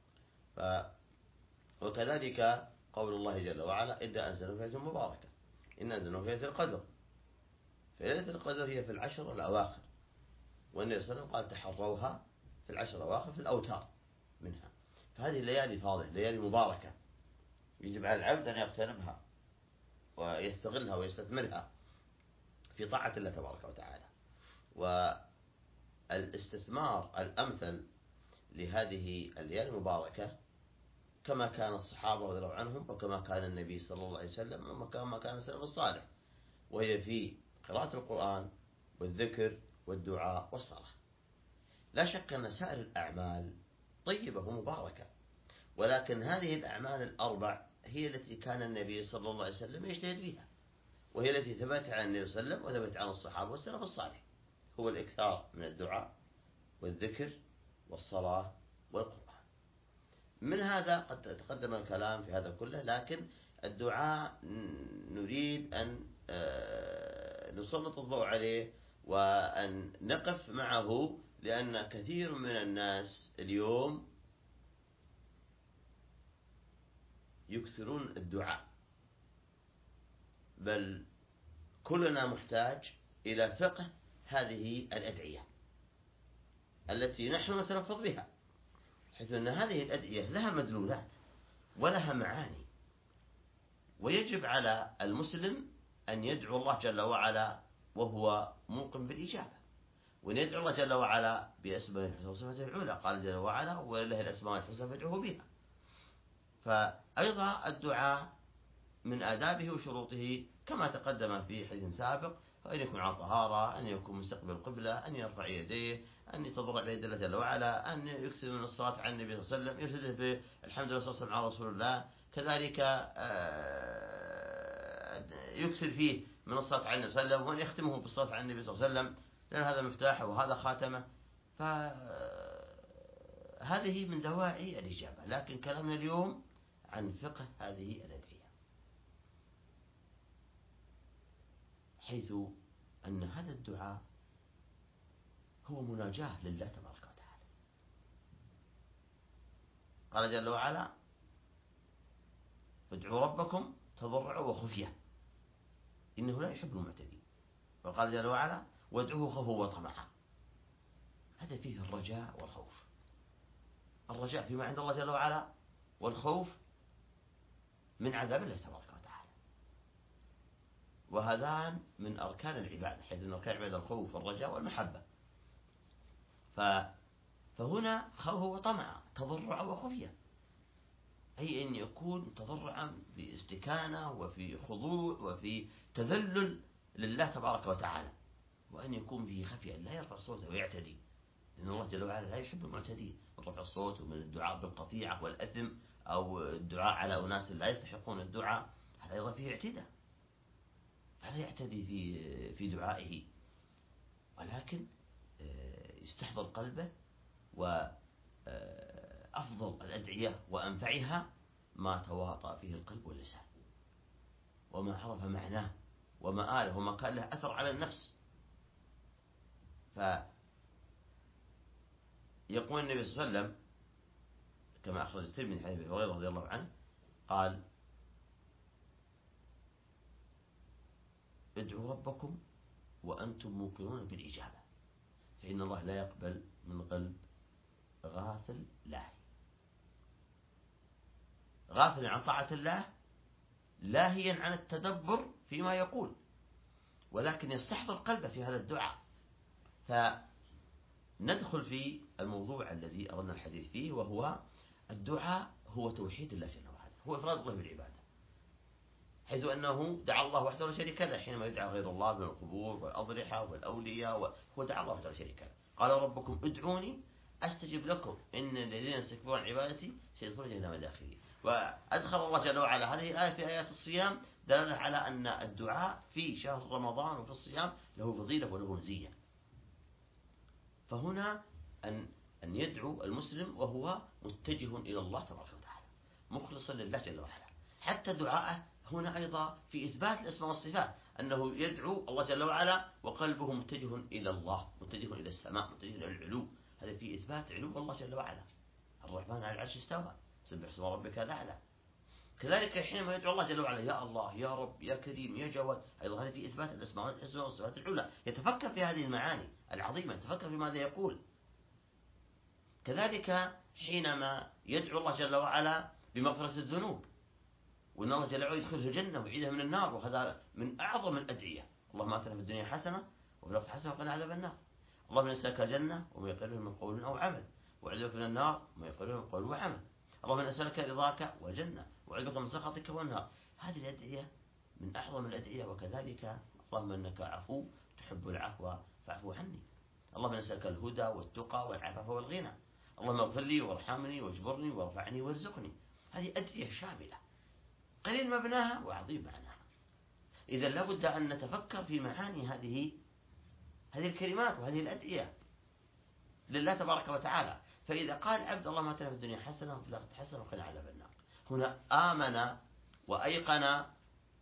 وكذلك قول الله جل وعلا: إنا أنزلناه في ليلة مباركة، إنا أنزلناه في ليلة القدر. فليلة القدر هي في العشر الأواخر، والنبي صلى الله عليه وسلم قال: تحروها في العشر الأواخر في الأوتار منها. فهذه الليالي فاضلة، ليالي مباركة، يجب على العبد أن يغتنمها ويستغلها ويستثمرها في طاعة الله تبارك وتعالى. والاستثمار الأمثل لهذه الليالي المباركة كما كان الصحابة رضي الله عنهم، وكما كان النبي صلى الله عليه وسلم، وكما كان السلف الصالح، وهي في قراءة القرآن والذكر والدعاء والصلاة. لا شك أن سائر الأعمال طيبة ومباركة، ولكن هذه الأعمال الأربع هي التي كان النبي صلى الله عليه وسلم يجتهد فيها، وهي التي ثبت عن النبي صلى الله عليه وسلم وثبت عن الصحابة والسلف الصالح: هو الإكثار من الدعاء والذكر والصلاة والقرآن. من هذا قد تقدم الكلام في هذا كله، لكن الدعاء نريد أن نسلط الضوء عليه وأن نقف معه، لأن كثير من الناس اليوم يكثرون الدعاء، بل كلنا محتاج إلى فقه هذه الأدعية التي نحن نتلفظ بها، حيث أن هذه الأدعية لها مدلولات ولها معاني، ويجب على المسلم أن يدعو الله جل وعلا وهو موقن بالإجابة، وأن يدعو الله جل وعلا بأسماء الحسنى وصفاته العلى، قال جل وعلا ولله الأسماء الحسنى فادعوه بها. فأيضا الدعاء من آدابه وشروطه كما تقدم في حديث سابق، فأن يكون على طهارة، أن يكون مستقبل القبلة، أن يرفع يديه، أن يتضرع بيد الله جل وعلا، أن يكثر من الصلاة على النبي صلى الله عليه وسلم، يرتده بالحمد لله والصلاة على رسول الله، كذلك يكثر فيه من الصلاة على النبي صلى الله عليه وسلم، وأن يختمه بالصلاة على النبي صلى الله عليه وسلم، لأن هذا مفتاحه وهذا خاتمه. فهذه من دواعي الإجابة، لكن كلامنا اليوم عن فقه هذه الأدعية، حيث أن هذا الدعاء هو مناجاة لله تبارك وتعالى. قال جل وعلا ادعوا ربكم تضرعوا وخفية إنه لا يحب المعتدين، وقال جل وعلا وادعوه خوفا وطمعا. هذا فيه الرجاء والخوف، الرجاء فيما عند الله جل وعلا، والخوف من عذاب الله تبارك وتعالى، وهذان من أركان العبادة، حيث أن أركان العبادة الخوف والرجاء والمحبة. فهنا خوف وطمع، تضرع وخفية، أي أن يكون تضرعا باستكانة وفي خضوع وفي تذلل لله تبارك وتعالى، وأن يكون به خفية، لا يرفع صوته ويعتدي، لأن الله جل وعلا لا يحب المعتدين، من رفع الصوت ومن الدعاء بالقطيعة والأثم أو الدعاء على أناس لا يستحقون الدعاء، هذا أيضا فيه اعتداء، فلا يعتدي في دعائه، ولكن يستحضر قلبه. وأفضل الأدعية وأنفعها ما تواطأ فيه القلب واللسان، وما عرف معناه وما آله وما كان له أثر على النفس. فيقول النبي صلى الله عليه وسلم كما أخرج الترمذي من حديث أبي هريرة رضي الله عنه قال ادعوا ربكم وأنتم موقنون بالإجابة، فإن الله لا يقبل من قلب غافل لاهي، غافل عن طاعة الله، لاهيا عن التدبر فيما يقول، ولكن يستحضر قلبه في هذا الدعاء. فندخل في الموضوع الذي أردنا الحديث فيه، وهو الدعاء هو توحيد الله جل وعلا، هو إفراد الله بالعبادة، حيث أنه دعا الله وحده لا شريك له حينما يدعى غير الله من القبور والأضرحة والأولياء، هو دعا الله وحده لا شريك له. قال ربكم ادعوني أستجب لكم إن الذين يستكبرون عن عبادتي سيدخلون جهنم داخلين. وأدخل الله جل وعلا هذه الآية في آيات الصيام دلالة على أن الدعاء في شهر رمضان وفي الصيام له فضيلة وله مزية. فهنا أن يدعو المسلم وهو متجه إلى الله تبارك وتعالى مخلصا لله جل وعلا. حتى دعاءه هنا أيضا في إثبات الأسماء والصفات، أنه يدعو الله جل وعلا وقلبه متجه إلى الله، متجه إلى السماء، متجه إلى العلو، هذا في إثبات علو الله جل وعلا. الرحمن على العرش استوى سبح اسم ربك الأعلى. كذلك حينما يدعو الله جل وعلا يا الله يا رب يا كريم يا جواد، أيضا هذا في إثبات الأسماء والحسنى والصفات العلى، يتفكر في هذه المعاني العظيمة، يتفكر في ماذا يقول. كذلك حينما يدعو الله جل وعلا بمغفرة الذنوب، وأن الله جل وعلا يدخله الجنة ويعيده من النار، وهذا من أعظم الأدعية. اللهم آتنا في الدنيا حسنة وفي الآخرة حسنة وقنا عذاب النار. اللهم نسألك الجنة وما يقربه من قول أو عمل، وأعوذ بك من النار وما يقربه من قول وعمل. اللهم نسألك رضاك والجنة وأعوذ بك من سخطك والنار. هذه الأدعية من أعظم الأدعية. وكذلك اللهم إنك عفو تحب العفو فاعف عني. اللهم نسألك الهدى والتقى والعفاف والغنى. اللهم اغفر لي وارحمني واجبرني وارفعني وارزقني. هذه أدعية شاملة قليل مبناها وعظيم معناها. إذا لابد أن نتفكر في معاني هذه الكلمات وهذه الأدعية لله تبارك وتعالى. فإذا قال عبد اللهم آتنا في الدنيا حسنة وفي الآخرة حسنة وقنا عذاب النار، هنا آمن وأيقن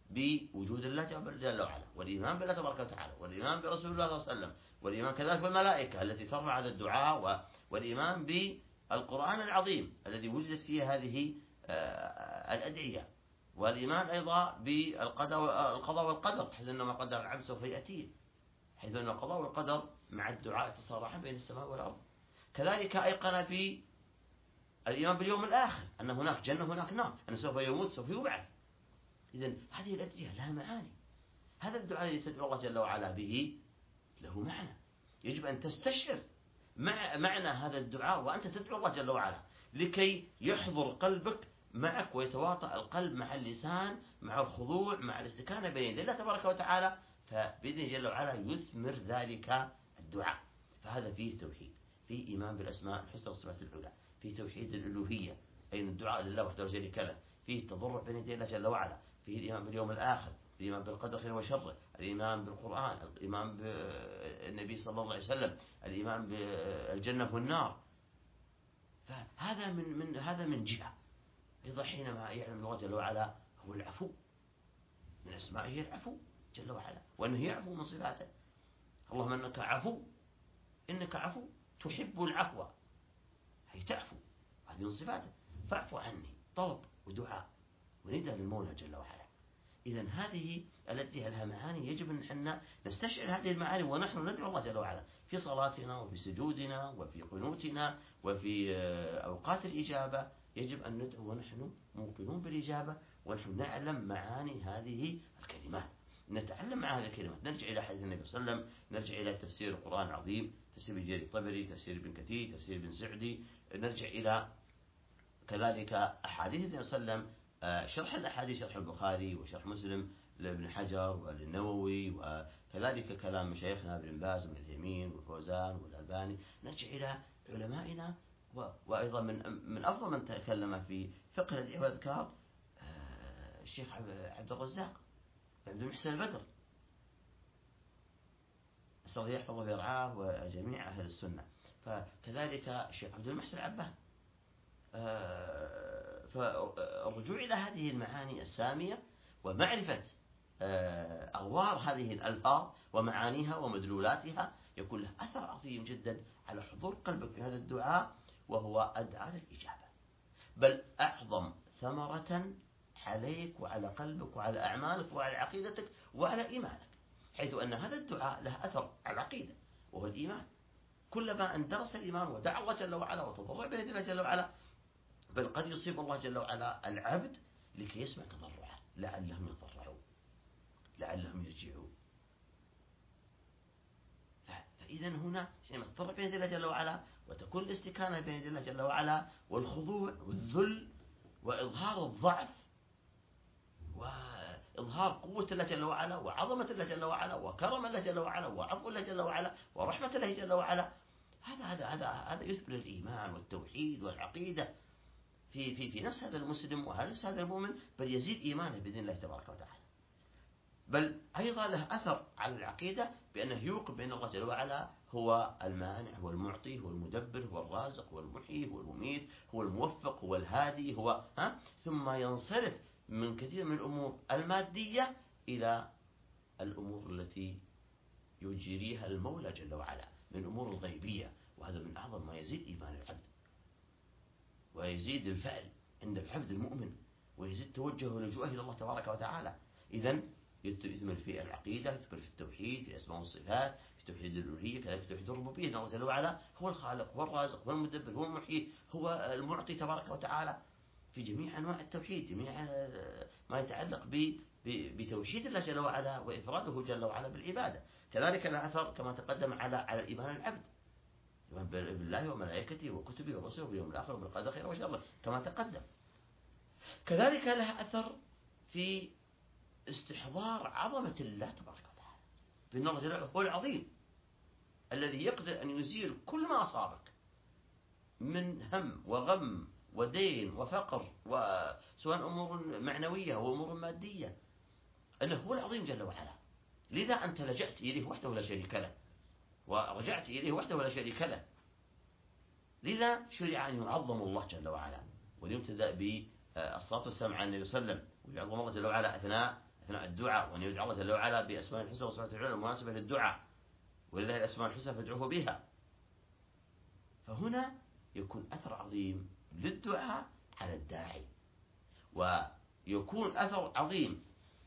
بوجود الله جل وعلا، والإيمان بالله تبارك وتعالى، والإيمان برسول الله صلى الله عليه وسلم، والإيمان كذلك بالملائكة التي ترفع هذا الدعاء، والإيمان بالقرآن العظيم الذي وجدت فيه هذه الأدعية، والإيمان أيضا بالقضاء والقدر، حيث أن ما قدر العبد سوف يأتيه، حيث أن القضاء والقدر مع الدعاء تصارحا بين السماء والأرض. كذلك أيقن بالإيمان باليوم الآخر، أن هناك جنة هناك نار، أن سوف يموت سوف يبعث. إذن هذه الأدعية لها معاني. هذا الدعاء الذي تدعو الله جل وعلا به له معنى، يجب أن تستشعر معنى هذا الدعاء وأنت تدعو الله جل وعلا، لكي يحضر قلبك معك ويتواطأ القلب مع اللسان، مع الخضوع، مع الاستكانة بين يدي الله تبارك وتعالى، فبإذن جل وعلا يثمر ذلك الدعاء. فهذا فيه توحيد، فيه إيمان بالأسماء الحسنى والصفات العلى، فيه توحيد الألوهية، أي الدعاء لله وحده لا شريك له، فيه التضرع بين يدي الله جل وعلا، فيه الإيمان باليوم الآخر، الإيمان بالقدر خير وشره، الإيمان بالقرآن، الإيمان بالنبي صلى الله عليه وسلم، الإيمان بالجنة والنار. فهذا من جهة. أيضا حينما يعلم الله جل وعلا هو العفو، من أسمائه العفو جل وعلا، وأنه يعفو من صفاته. اللهم إنك عفو، إنك عفو تحب العفو، هي تعفو، هذه من صفاته، فاعفو عني، طلب ودعاء وندى للمولى جل وعلا. إذن هذه التي لها معاني، يجب أن احنا نستشعر هذه المعاني ونحن ندعو الله جل وعلا في صلاتنا وفي سجودنا وفي قنوتنا وفي أوقات الإجابة. يجب أن ندعو ونحن موقنون بالإجابة، ونحن نعلم معاني هذه الكلمات، نتعلم معاني هذه الكلمات، نرجع إلى حديث النبي صلى الله عليه وسلم، نرجع إلى تفسير القرآن العظيم، تفسير ابن جرير الطبري، تفسير ابن كثير، تفسير ابن سعدي، نرجع إلى كذلك أحاديث النبي صلى الله عليه وسلم، شرح الأحاديث، شرح البخاري وشرح مسلم لابن حجر وللنووي، وكذلك كلام مشايخنا ابن باز وابن عثيمين والفوزان والألباني. نرجع إلى علمائنا، وأيضا من أفضل من تكلم في فقه الأدعية والأذكار الشيخ عبد الرزاق عبد المحسن البدر، أسأل الله يحفظه ويرعاه وجميع أهل السنة. فكذلك الشيخ عبد المحسن العباد. فالرجوع إلى هذه المعاني السامية ومعرفة أغوار هذه الألفاظ ومعانيها ومدلولاتها يكون له أثر عظيم جدا على حضور قلبك في هذا الدعاء، وهو أدعى للإجابة، بل أعظم ثمرة عليك وعلى قلبك وعلى أعمالك وعلى عقيدتك وعلى إيمانك، حيث أن هذا الدعاء له أثر على العقيدة وهو الإيمان. كلما أن درس الإيمان ودعا الله جل وعلا وتضرع بين يدي الله جل وعلا، بل قد يصيب الله جل وعلا العبد لكي يسمع تضرعه، لعلهم يضرعون، لعلهم يرجعون. فإذا هنا حينما تضرع بين يدي الله جل وعلا وتكون الاستكانة بين يدي الله جل وعلا والخضوع والذل وإظهار الضعف وإظهار قوة الله جل وعلا وعظمة الله جل وعلا وكرم الله جل وعلا وعفو الله جل وعلا ورحمة الله جل وعلا، هذا يثبت الإيمان والتوحيد والعقيدة في نفس هذا المسلم ونفس هذا المؤمن، بل يزيد إيمانه بإذن الله تبارك وتعالى. بل أيضا له أثر على العقيدة بأنه يوقن بأن الله جل وعلا هو المانع، هو المعطي، هو المدبر، هو الرازق، هو المحيي، هو المميت، هو الموفق، هو الهادي، ثم ينصرف من كثير من الأمور المادية إلى الأمور التي يجريها المولى جل وعلا من أمور الغيبية، وهذا من أعظم ما يزيد إيمان العبد ويزيد الفعل عند العبد المؤمن ويزيد توجهه ولجوءه إلى الله تبارك وتعالى. إذن يثمر في العقيدة، يثمر في التوحيد، في الأسماء والصفات، في توحيد الألوهية، كذلك في توحيد الربوبية، الله جل وعلا هو الخالق، هو الرازق، هو المدبر، هو المحيي، هو المعطي تبارك وتعالى، في جميع أنواع التوحيد، جميع ما يتعلق بتوحيد الله جل وعلا وإفراده جل وعلا بالعبادة. كذلك له أثر كما تقدم على إيمان العبد بالله وملائكته وكتبه ورسله واليوم الآخر وبالقدر خير وشر كما تقدم. كذلك له أثر في استحضار عظمة الله تبارك وتعالى، بأن الله جل وعلا هو العظيم الذي يقدر أن يزيل كل ما أصابك من هم وغم ودين وفقر، وسواء أمور معنوية وأمور مادية، أنه هو العظيم جل وعلا. لذا أنت لجأت إليه وحده لا شريك له، ورجعت إليه وحده لا شريك له. لذا شرع أن يعظم الله جل وعلا، وليبتدأ بالصلاة والسلام على النبي صلى الله عليه وسلم، ويعظم الله جل وعلا أثناء أثناء الدعاء، وأن يدعو الله جل وعلا بأسماء الحسنى وصفاته العلى المناسبة للدعاء، ولله الأسماء الحسنى فادعوه بها. فهنا يكون أثر عظيم للدعاء على الداعي، ويكون أثر عظيم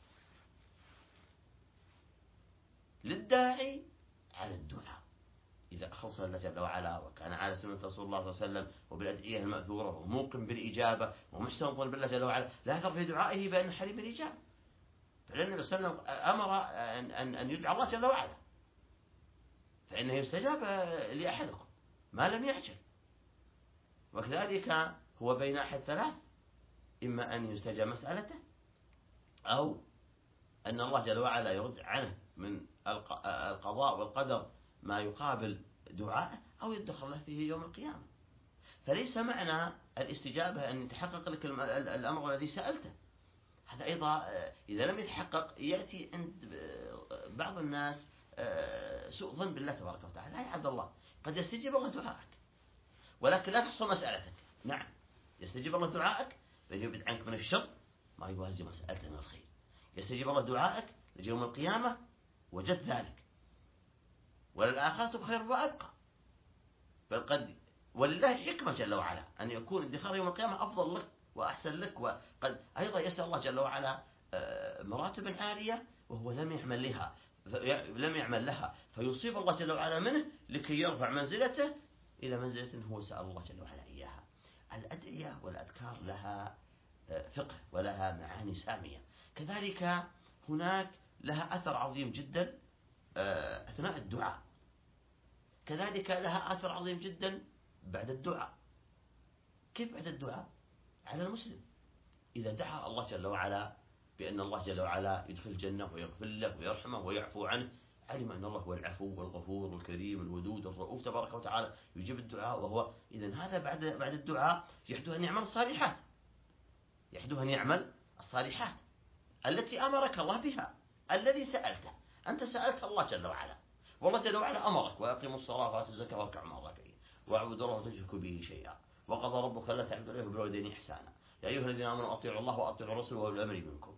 للداعي على الدعاء إذا أخلص الله جل وعلا، وكان على سنة رسول الله صلى الله عليه وسلم وبالأدعية المأثورة، وموقن بالإجابة ومحسن ظن بالله جل وعلا، لا يثر في دعائه بأن حريم الإجابة. فلأن النبي صلى الله عليه وسلم أمر أن يدعى الله جل وعلا، فإنه يستجاب لأحدكم ما لم يعجل. وكذلك هو بين أحد ثلاث: إما أن يستجاب مسألته، أو أن الله جل وعلا يرد عنه من القضاء والقدر ما يقابل دعاءه، أو يدخر له فيه يوم القيامة. فليس معنى الاستجابة أن يتحقق لك الأمر الذي سألته. هذا أيضا إذا لم يتحقق يأتي عند بعض الناس سوء ظن بالله تبارك وتعالى. لا يعد الله، قد يستجيب الله دعائك ولكن لا تحصل مسألتك. نعم، يستجيب الله دعائك فيبعد عنك من الشر ما يوازي مسألته من الخير. يستجيب الله دعائك لجي يوم القيامة وجدت ذلك، وللآخرة خير وأبقى. بل قد ولله حكمة جل وعلا أن يكون ادخار يوم القيامة أفضل لك وأحسن لك. وقد أيضا يسأل الله جل وعلا مراتب عالية وهو لم يعمل لها فيصيب الله جل وعلا منه لكي يرفع منزلته إلى منزلة هو سأل الله جل وعلا إياها. الأدعية والأذكار لها فقه ولها معاني سامية، كذلك هناك لها أثر عظيم جدا أثناء الدعاء، كذلك لها أثر عظيم جدا بعد الدعاء. كيف بعد الدعاء؟ على المسلم إذا دعا الله جل وعلا بأن الله جل وعلا يدخل الجنة ويغفر له ويرحمه ويعفو عنه، علم أن الله هو العفو والغفور والكريم الودود الرؤوف تبارك وتعالى يجيب الدعاء. وهو إذن هذا بعد الدعاء يحدث أن يعمل الصالحات، يحدث أن يعمل الصالحات التي أمرك الله بها. الذي سألته أنت سألت الله جل وعلا، والله جل وعلا أمرك: وأقيموا الصلاة وآتوا الزكاة واركعوا مع الراكعين واعبدوا الله ولا تشركوا به شيئا وقضى ربك ألا تعبدوا إلا إياه وبالوالدين إحسانا يا أيها الذين آمنوا أطيعوا الله وأطيعوا الرسول وأولي الأمر منكم.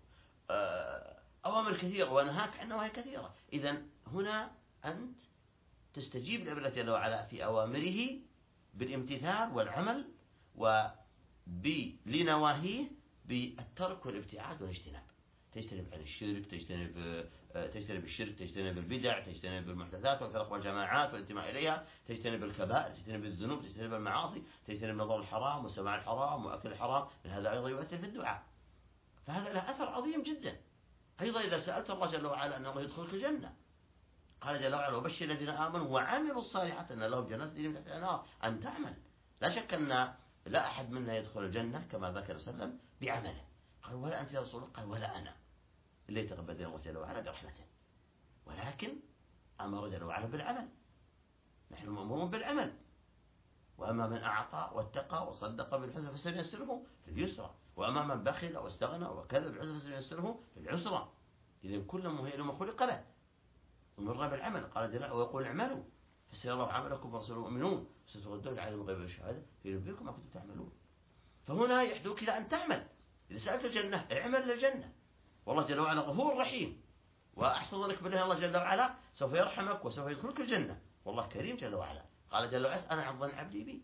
أوامر كثيرة ونهاك عن نواهي كثيرة. إذن هنا أنت تستجيب لأمر الله جل وعلا في أوامره بالامتثال والعمل، ولنواهيه بالترك والابتعاد والاجتناب. تجتنب عن الشرك، تجتنب الشرك، تجتنب البدع، تجتنب المحدثات والفرق والجماعات والانتماء إليها، تجتنب الكبائر، تجتنب الذنوب، تجتنب المعاصي، تجتنب نظر الحرام وسماع الحرام وأكل الحرام، من هذا أيضا يؤثر في الدعاء. فهذا له أثر عظيم جدا. أيضا إذا سألت الله جل وعلا أن الله يدخلك الجنة، قال جل وعلا: وبشر الذين آمنوا وعملوا الصالحات أن لهم جنات تجري من تحتها الأنهار. أن تعمل. لا شك أن لا أحد منا يدخل الجنة كما ذكر وسلم بعمله. قال: ولا أنت يا رسول الله؟ قال: ولا أنا، اللي يتقبل الله جل وعلا برحمته. ولكن أمر جل وعلا بالعمل، نحن مأمورون بالعمل. وأما من أعطى واتقى وصدق بالحسنى فسنيسره لليسرى، وأما من بخل واستغنى وكذب بالحسنى فسنيسره للعسرى. إذن كل مهيئ لما خلق له، ومر بالعمل. قال جل وعلا: ويقول: اعملوا فسيرى الله عملكم ورسوله المؤمنون ستردون لعالم الغيب والشهادة فينبئكم ما كنتم تعملون. فهنا يحدوك إلى أن تعمل. إذا سألت الجنة اعمل للجنة، والله جل وعلا غفور رحيم، وأحسن ظنك بالله الله جل وعلا سوف يرحمك وسوف يدخلك الجنة، والله كريم جل وعلا. قال جل وعلا: أنا عن ظن عبدي بي.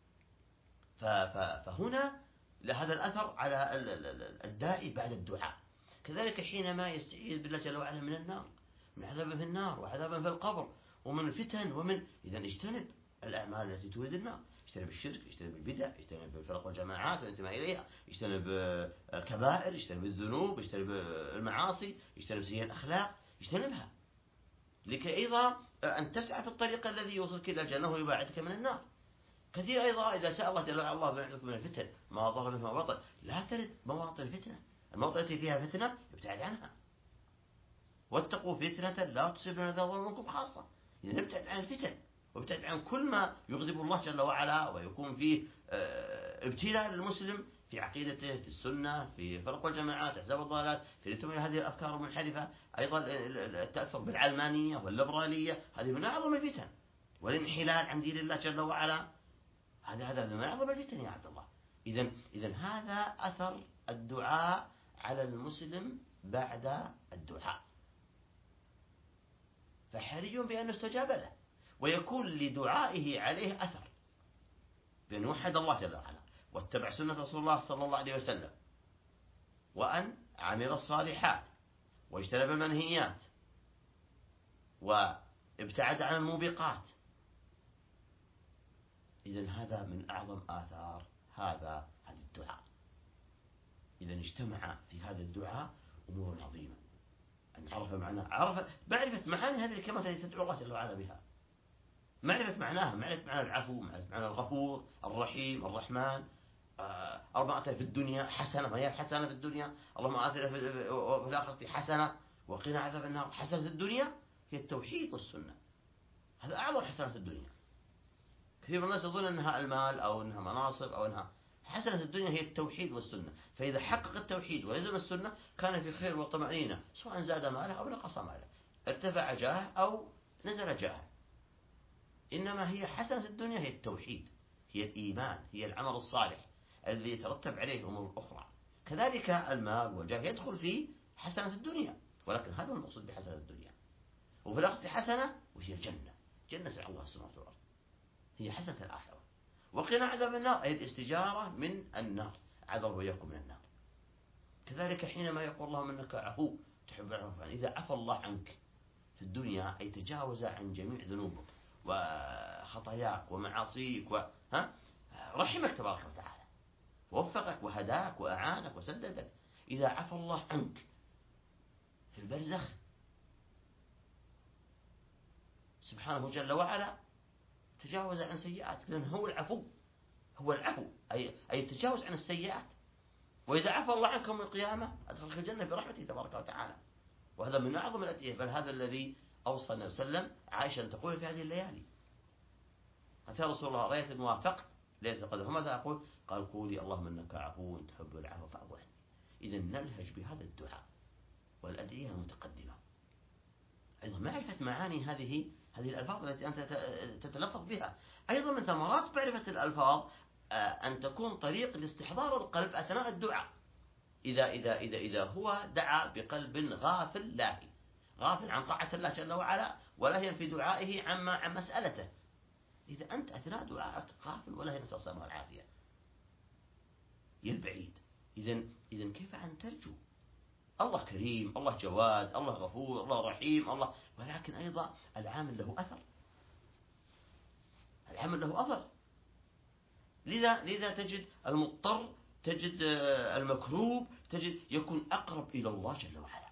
فهنا لهذا الأثر على الداعي بعد الدعاء. كذلك حينما يستعيذ بالله جل وعلا من النار، من عذاب في النار وعذاب في القبر ومن الفتن إذن اجتنب الأعمال التي تورد النار، اجتنب الشرك، اجتنب البدع، اجتنب الفرق والجماعات والانتماء إليها، اجتنب الكبائر، اجتنب الذنوب، اجتنب المعاصي، اجتنب سيئة الأخلاق، اجتنبها لكي أيضا أن تسعى في الطريق الذي يوصلك إلى الجنة ويباعدك من النار. كثير أيضا إذا سأل الله جل وعلا: الله يعيذكم من الفتن ما ظهر منها وما بطن. لا ترد مواطن الفتنة، المواطن التي فيها فتنة ابتعد عنها. واتقوا فتنة لا تصيبن الذين ظلموا منكم خاصة. إذا ابتعد عن الفتن وابتعد عن كل ما يغضب الله جل وعلا ويكون فيه ابتلاء للمسلم في عقيدته، في السنة، في فرق والجماعات، أحزاب الضلالات، في الانتماء هذه الأفكار المنحرفة. أيضا التأثر بالعلمانية والليبرالية، هذه من أعظم الفتن. والانحلال عن دين الله جل وعلا، هذا من أعظم الفتن يا عبد الله. إذن هذا أثر الدعاء على المسلم بعد الدعاء، فحري بأن يستجاب له ويكون لدعائه عليه أثر، بأن يوحد الله جل وعلا واتبع سنة رسول الله صلى الله عليه وسلم، وأن عمل الصالحات واجتنب المنهيات وابتعد عن الموبقات. إذن هذا من أعظم آثار هذا الدعاء. إذن اجتمع في هذا الدعاء أمور عظيمة، أن عرف معناه، معرفة معاني هذه الكلمات التي تدعو الله جل وعلا بها، معرفة معناها، معرفة معنى العفو، معرفة معنى الغفور الرحيم الرحمن. اللهم آتنا في الدنيا حسنة، ما هي الحسنة في الدنيا؟ اللهم آتنا في الآخرة حسنة وقنا عذاب النار. حسنة الدنيا هي التوحيد والسنة، هذا أعظم حسنة الدنيا. كثير من الناس يظن أنها المال أو أنها مناصب أو أنها، حسنة الدنيا هي التوحيد والسنة. فإذا حقق التوحيد ولزم السنة كان في خير وطمأنينة، سواء زاد ماله أو نقص ماله، ارتفع جاهه أو نزل جاهه. إنما هي حسنة الدنيا هي التوحيد، هي الإيمان، هي العمل الصالح الذي يترتب عليه الأمور الأخرى. كذلك المال والجاه يدخل في حسنة الدنيا، ولكن هذا هو المقصود بحسنة الدنيا. وفي الآخرة حسنة وهي الجنة، جنة الله السماوات والأرض، هي حسنة الآخرة. وقنا عذاب النار أي الاستجارة من النار، عذر وإياكم من النار. كذلك حينما يقول اللهم إنك عفو تحب العفو، إذا عفى الله عنك في الدنيا أي تجاوز عن جميع ذنوبك وخطاياك ومعاصيك رحمك تبارك وتعالى، ووفقك وهداك وأعانك وسددك. إذا عفى الله عنك في البرزخ سبحانه جل وعلا تجاوز عن سيئاتك، لأنه هو العفو، هو العفو أي التجاوز عن السيئات. وإذا عفى الله عنك يوم القيامة أدخلك الجنة برحمته تبارك وتعالى. وهذا من أعظم الأدعية، بل هذا الذي أوصى النبي صلى الله عليه وسلم عائشة أن تقول في هذه الليالي. قالت يا رسول الله رأيت موافقت ليلة القدر فماذا أقول؟ قال قولي اللهم إنك عفو تحب العفو فاعف عني. إذا نلهج بهذا الدعاء والأدعية المتقدمة. أيضا معرفة معاني هذه الألفاظ التي أنت تتلفظ بها. أيضا من ثمرات معرفة الألفاظ أن تكون طريق لاستحضار القلب أثناء الدعاء. إذا هو دعا بقلب غافل لاهي، غافل عن طاعة الله جل وعلا ولاهيا في دعائه عن مسألته. إذا أنت أثناء دعائك غافل ولاهي، نسأل الله العافية، البعيد، إذا كيف أن ترجو؟ الله كريم، الله جواد، الله غفور، الله رحيم، الله، ولكن أيضا العامل له أثر، العامل له أثر. لذا تجد المضطر، تجد المكروب، تجد يكون أقرب إلى الله جل وعلا،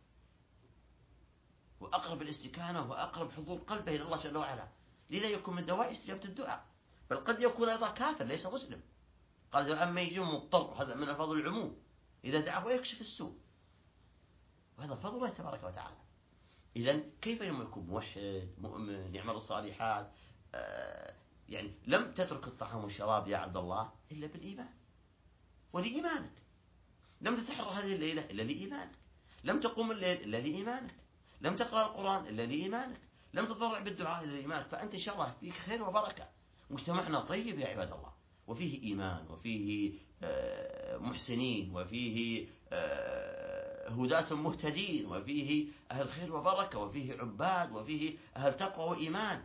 وأقرب الاستكانة وأقرب حضور قلبه إلى الله جل وعلا. لذا يكون من دواعي استجابة الدعاء. بل قد يكون أيضا كافر ليس مسلم، قال أما يجي مضطر، هذا من الفضل العموم، إذا دعاه ويكشف السوء، وهذا فضل الله تبارك وتعالى. إذا كيف يكون موحد مؤمن يعمل الصالحات؟ يعني لم تترك الطعام والشراب يا عبد الله إلا بالإيمان ولإيمانك، لم تتحرى هذه الليلة إلا لإيمانك، لم تقوم الليل إلا لإيمانك، لم تقرأ القرآن إلا لإيمانك، لم تضرع بالدعاء إلا لإيمانك. فأنت إن شاء الله فيك خير وبركة. مجتمعنا طيب يا عباد الله، وفيه إيمان، وفيه محسنين، وفيه هداة مهتدين، وفيه أهل خير وبركة، وفيه عباد، وفيه أهل تقوى وإيمان،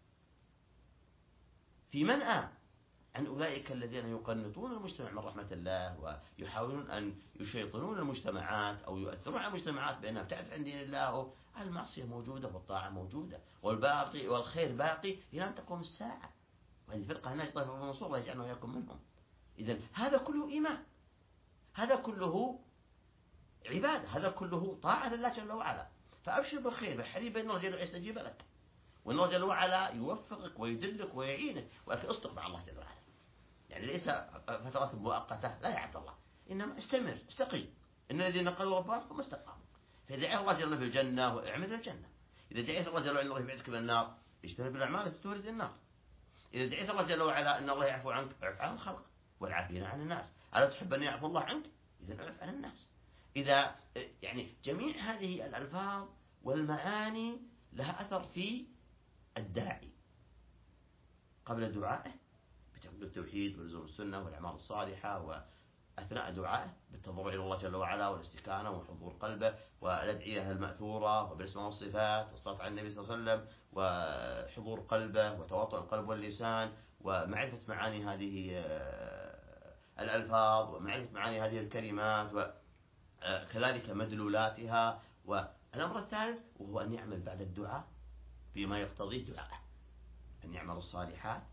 في منأى عن أولئك الذين يقنطون المجتمع من رحمة الله ويحاولون أن يشيطنون المجتمعات أو يؤثرون على المجتمعات بأنها تعرف عن دين الله. المعصية موجودة والطاعة موجودة والباقي والخير باقي إلى أن تقوم الساعة. وهذه فرقة هناك طائفة منصورة الله يجعلنا وإياكم منهم. إذن هذا كله إيمان، هذا كله عبادة، هذا كله طاعة لله جل وعلا. فأبشر بالخير، بحري بأن الله جل وعلا يستجيب لك، وأن الله جل وعلا يوفقك ويدلك ويعينك، ولكن اصدق مع الله جل وعلا. يعني ليس فترات مؤقتة، لا يا عبد الله، إنما استمر، استقيم. إن الذين قالوا ربنا ثم استقاموا. فإذا دعيت الله جل وعلا في الجنة واعمل الجنة، إذا دعيت الله جل وعلا أن الله يبعدك من النار اجتنب الأعمال التي تورد النار، إذا دعيت الله جل وعلا أن الله يعفو عنك اعف عن الخلق والعافين عن الناس. ألا تحب أن يعفو الله عنك؟ إذا اعف عن الناس. إذا يعني جميع هذه الألفاظ والمعاني لها أثر في الداعي قبل دعائه بتقبل التوحيد ولزوم السنة والأعمال الصالحة أثناء دعائه بالتضرع إلى الله جل وعلا والاستكانة وحضور قلبه والأدعية المأثورة وبالاسم والصفات والصلاة على النبي صلى الله عليه وسلم وحضور قلبه وتواطؤ القلب واللسان ومعرفة معاني هذه الألفاظ ومعرفة معاني هذه الكلمات وكذلك مدلولاتها. والأمر الثالث وهو أن يعمل بعد الدعاء بما يقتضيه دعاءه، أن يعمل الصالحات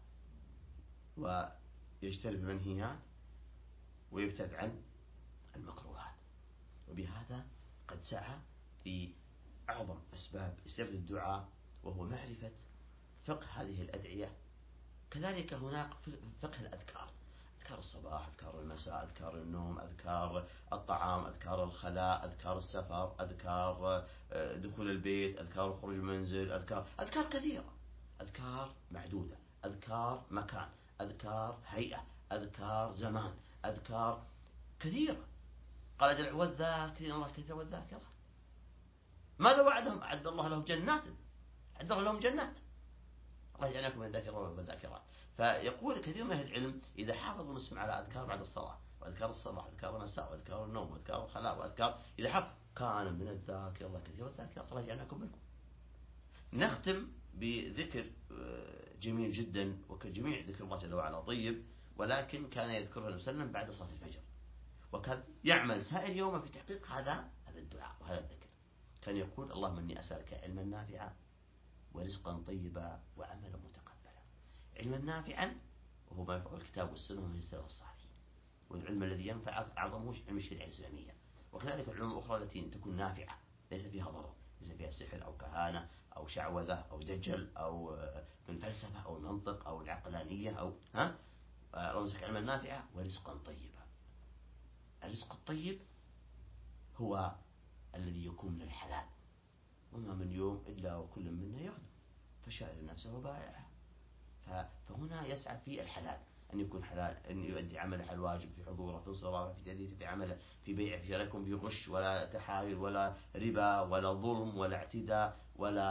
ويجتنب المنهيات ويبتعد عن المكروهات. وبهذا قد سعى في أعظم أسباب استجابة الدعاء وهو معرفة فقه هذه الأدعية. كذلك هناك فقه الأذكار، أذكار الصباح، أذكار المساء، أذكار النوم، أذكار الطعام، أذكار الخلاء، أذكار السفر، أذكار دخول البيت، أذكار خروج المنزل، أذكار كثيرة، أذكار معدودة، أذكار مكان، أذكار هيئة، أذكار زمان، أذكار كثيرة. قال جل والذاكرين الله كثيرا والذاكرات. ماذا وعدهم؟ أعد الله لهم جنات، أعد الله لهم جنات. الله يجعلكم من الذاكرين والذاكرات. فيقول كثير من أهل العلم إذا حافظ المسلم على أذكار بعد الصلاة وأذكار الصباح وأذكار المساء وأذكار النوم وأذكار الخلاء وأذكار، إذا حفظ كان من الذاكر الله كثير والذاكرات. الله يجعلكم منكم. نختم بذكر جميل جدا، وكجميع ذكر الله جل وعلا طيب، ولكن كان يذكره النبي صلى الله عليه وسلم بعد صلاة الفجر، وكان يعمل سائر يومه في تحقيق هذا الدعاء وهذا الذكر. كان يقول اللهم إني أسألك علما نافعا ورزقا طيبا وعملا متقبلا. علما نافعا وهو ما يفعل الكتاب والسنة من السلف الصالح، والعلم الذي ينفعك أعظمه علم الشريعة الإسلامية. وكذلك العلوم الأخرى التي تكون نافعة ليس فيها ضرر، ليس فيها سحر أو كهانة أو شعوذة أو دجل أو من فلسفة أو منطق أو العقلانية أو رمزك علما نافعا ورزقا طيبا. الرزق الطيب هو الذي يكون من الحلال، وما من يوم إلا وكل منا يخدم فشائر نفسه بائعه. فهنا يسعى في الحلال، أن يكون حلال، أن يؤدي عمله الواجب في حضوره في انصرافه في تأديته في عمله في بيعه، في لا يكون في غش ولا تحايل ولا ربا ولا ظلم ولا اعتداء ولا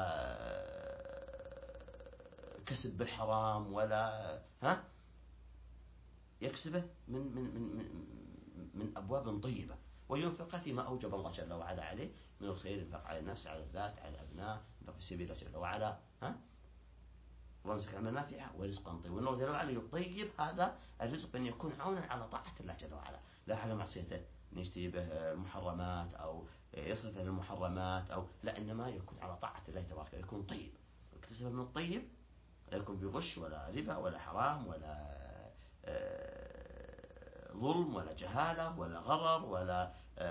كسب بالحرام ولا يكسبه من أبواب طيبة، وينفق فيما أوجب الله جل وعلا عليه من الخير. ينفق على النفس، على الذات، على الأبناء، ينفق في سبيل الله جل وعلا. ورزقك علما نافعا ورزقا طيبا. والله جل وعلا يطيب هذا الرزق أن يكون عونا على طاعة الله جل وعلا، لا على معصيته، أن يشتري به المحرمات أو يصرف المحرمات أو لا، إنما يكون على طاعة الله تبارك، يكون طيب، يكتسب من الطيب، لا يكون بغش ولا ربا ولا حرام ولا ظلم ولا جهالة ولا غرر ولا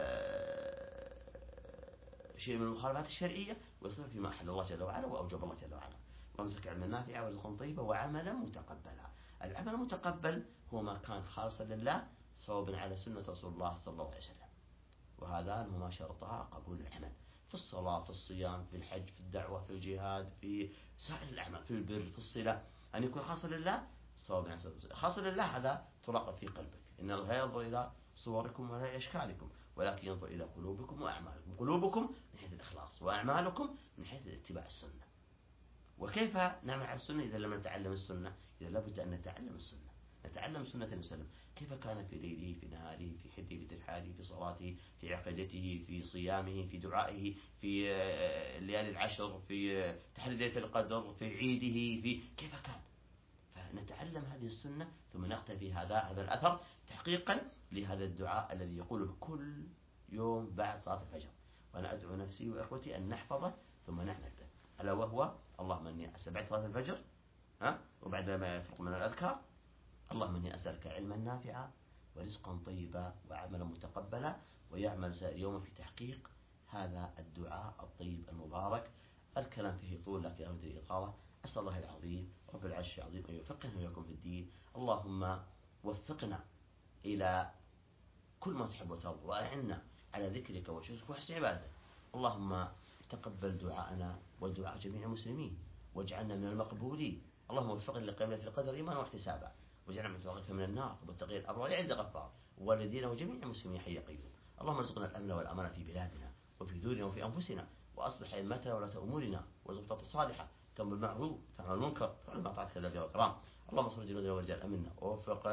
شيء من المخالفات الشرعية، ويصرف فيما أحل الله جل وعلا وأوجب الله جل وعلا. وامسك علما نافعا ورزقا طيبا وعملا متقبلا. العمل المتقبل هو ما كان خالصا لله صوابا على سنة رسول الله صلى الله عليه وسلم، وهذا هما شرطها قبول العمل في الصلاة، في الصيام، في الحج، في الدعوة، في الجهاد، في سائر الأعمال، في البر، في الصلة، أن يكون خالصا لله صوابا على سنة. خالصا لله هذا تراقب في قلبك، إن الله لا ينظر إلى صوركم ولا أشكالكم ولكن ينظر إلى قلوبكم وأعمالكم. قلوبكم من حيث الإخلاص، وأعمالكم من حيث اتباع السنة. وكيف نعمل على السنة إذا لم نتعلم السنة؟ إذا لابد أن نتعلم السنة، نتعلم سنة النبي صلى الله عليه وسلم، كيف كان في ليله، في نهاره، في حده، في ترحاله، في صلاته، في عقيدته، في صيامه، في دعائه، في ليالي العشر، في تحري ليلة القدر، في عيده، في كيف كان. فنتعلم هذه السنة ثم نقتفي هذا الأثر تحقيقا لهذا الدعاء الذي يقوله كل يوم بعد صلاة الفجر. وأنا أدعو نفسي وإخوتي أن نحفظه ثم نعمل به، ألا وهو اللهم إني أسأل بعد صلاة الفجر وبعد ما يفرق من الأذكار، اللهم إني أسألك علما نافعا ورزقا طيبا وعملا متقبلا. ويعمل سائر يوم في تحقيق هذا الدعاء الطيب المبارك. الكلام فيه طول لكن أود الإطالة. أسأل الله العظيم رب العرش العظيم أن يفقهنا ويكون في الدين. اللهم وفقنا إلى كل ما تحب وترضى، وأعنا على ذكرك وشكرك وحسن عبادتك. اللهم تقبل دعاءنا ودعاء جميع المسلمين واجعلنا من المقبولين. اللهم وفقنا لقيام ليلة القدر إيمانا واحتسابا، واجعلنا من توقيك من النار والتقي الأبرار يعز غفار، والذين وجميع المسلمين حي قيوم. اللهم ارزقنا الأمن والأمان في بلادنا وفي دورنا وفي أنفسنا، وأصلح أئمتنا ولاة أمورنا وارزقنا صالحة تأمر بالمعروف وتنهى عن المنكر وتعلم ما طاعتك لله والكرام. اللهم صل جنودنا ورجال أمننا ووفق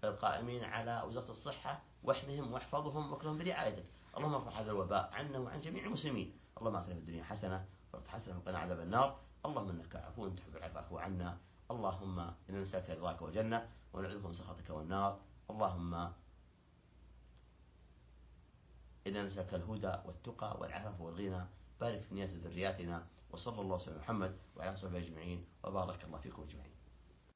القائمين على وزارة الصحة، واحمهم واحفظهم واكرمهم برعايتك. اللهم ارفع هذا الوباء عنا وعن جميع المسلمين. اللهم آتنا في الدنيا حسنة وفي حسنة وقنا عذاب النار. اللهم إنك عفو تحب العفو فاعف عنا. اللهم إنا نسألك رضاك والجنة ونعوذ بك من سخطك والنار. اللهم إنا نسألك الهدى والتقى والعفاف والغنى. بارك في نيات ذرياتنا. وصلى الله وسلم على محمد وعلى آله وصحبه أجمعين، وبارك الله فيكم أجمعين.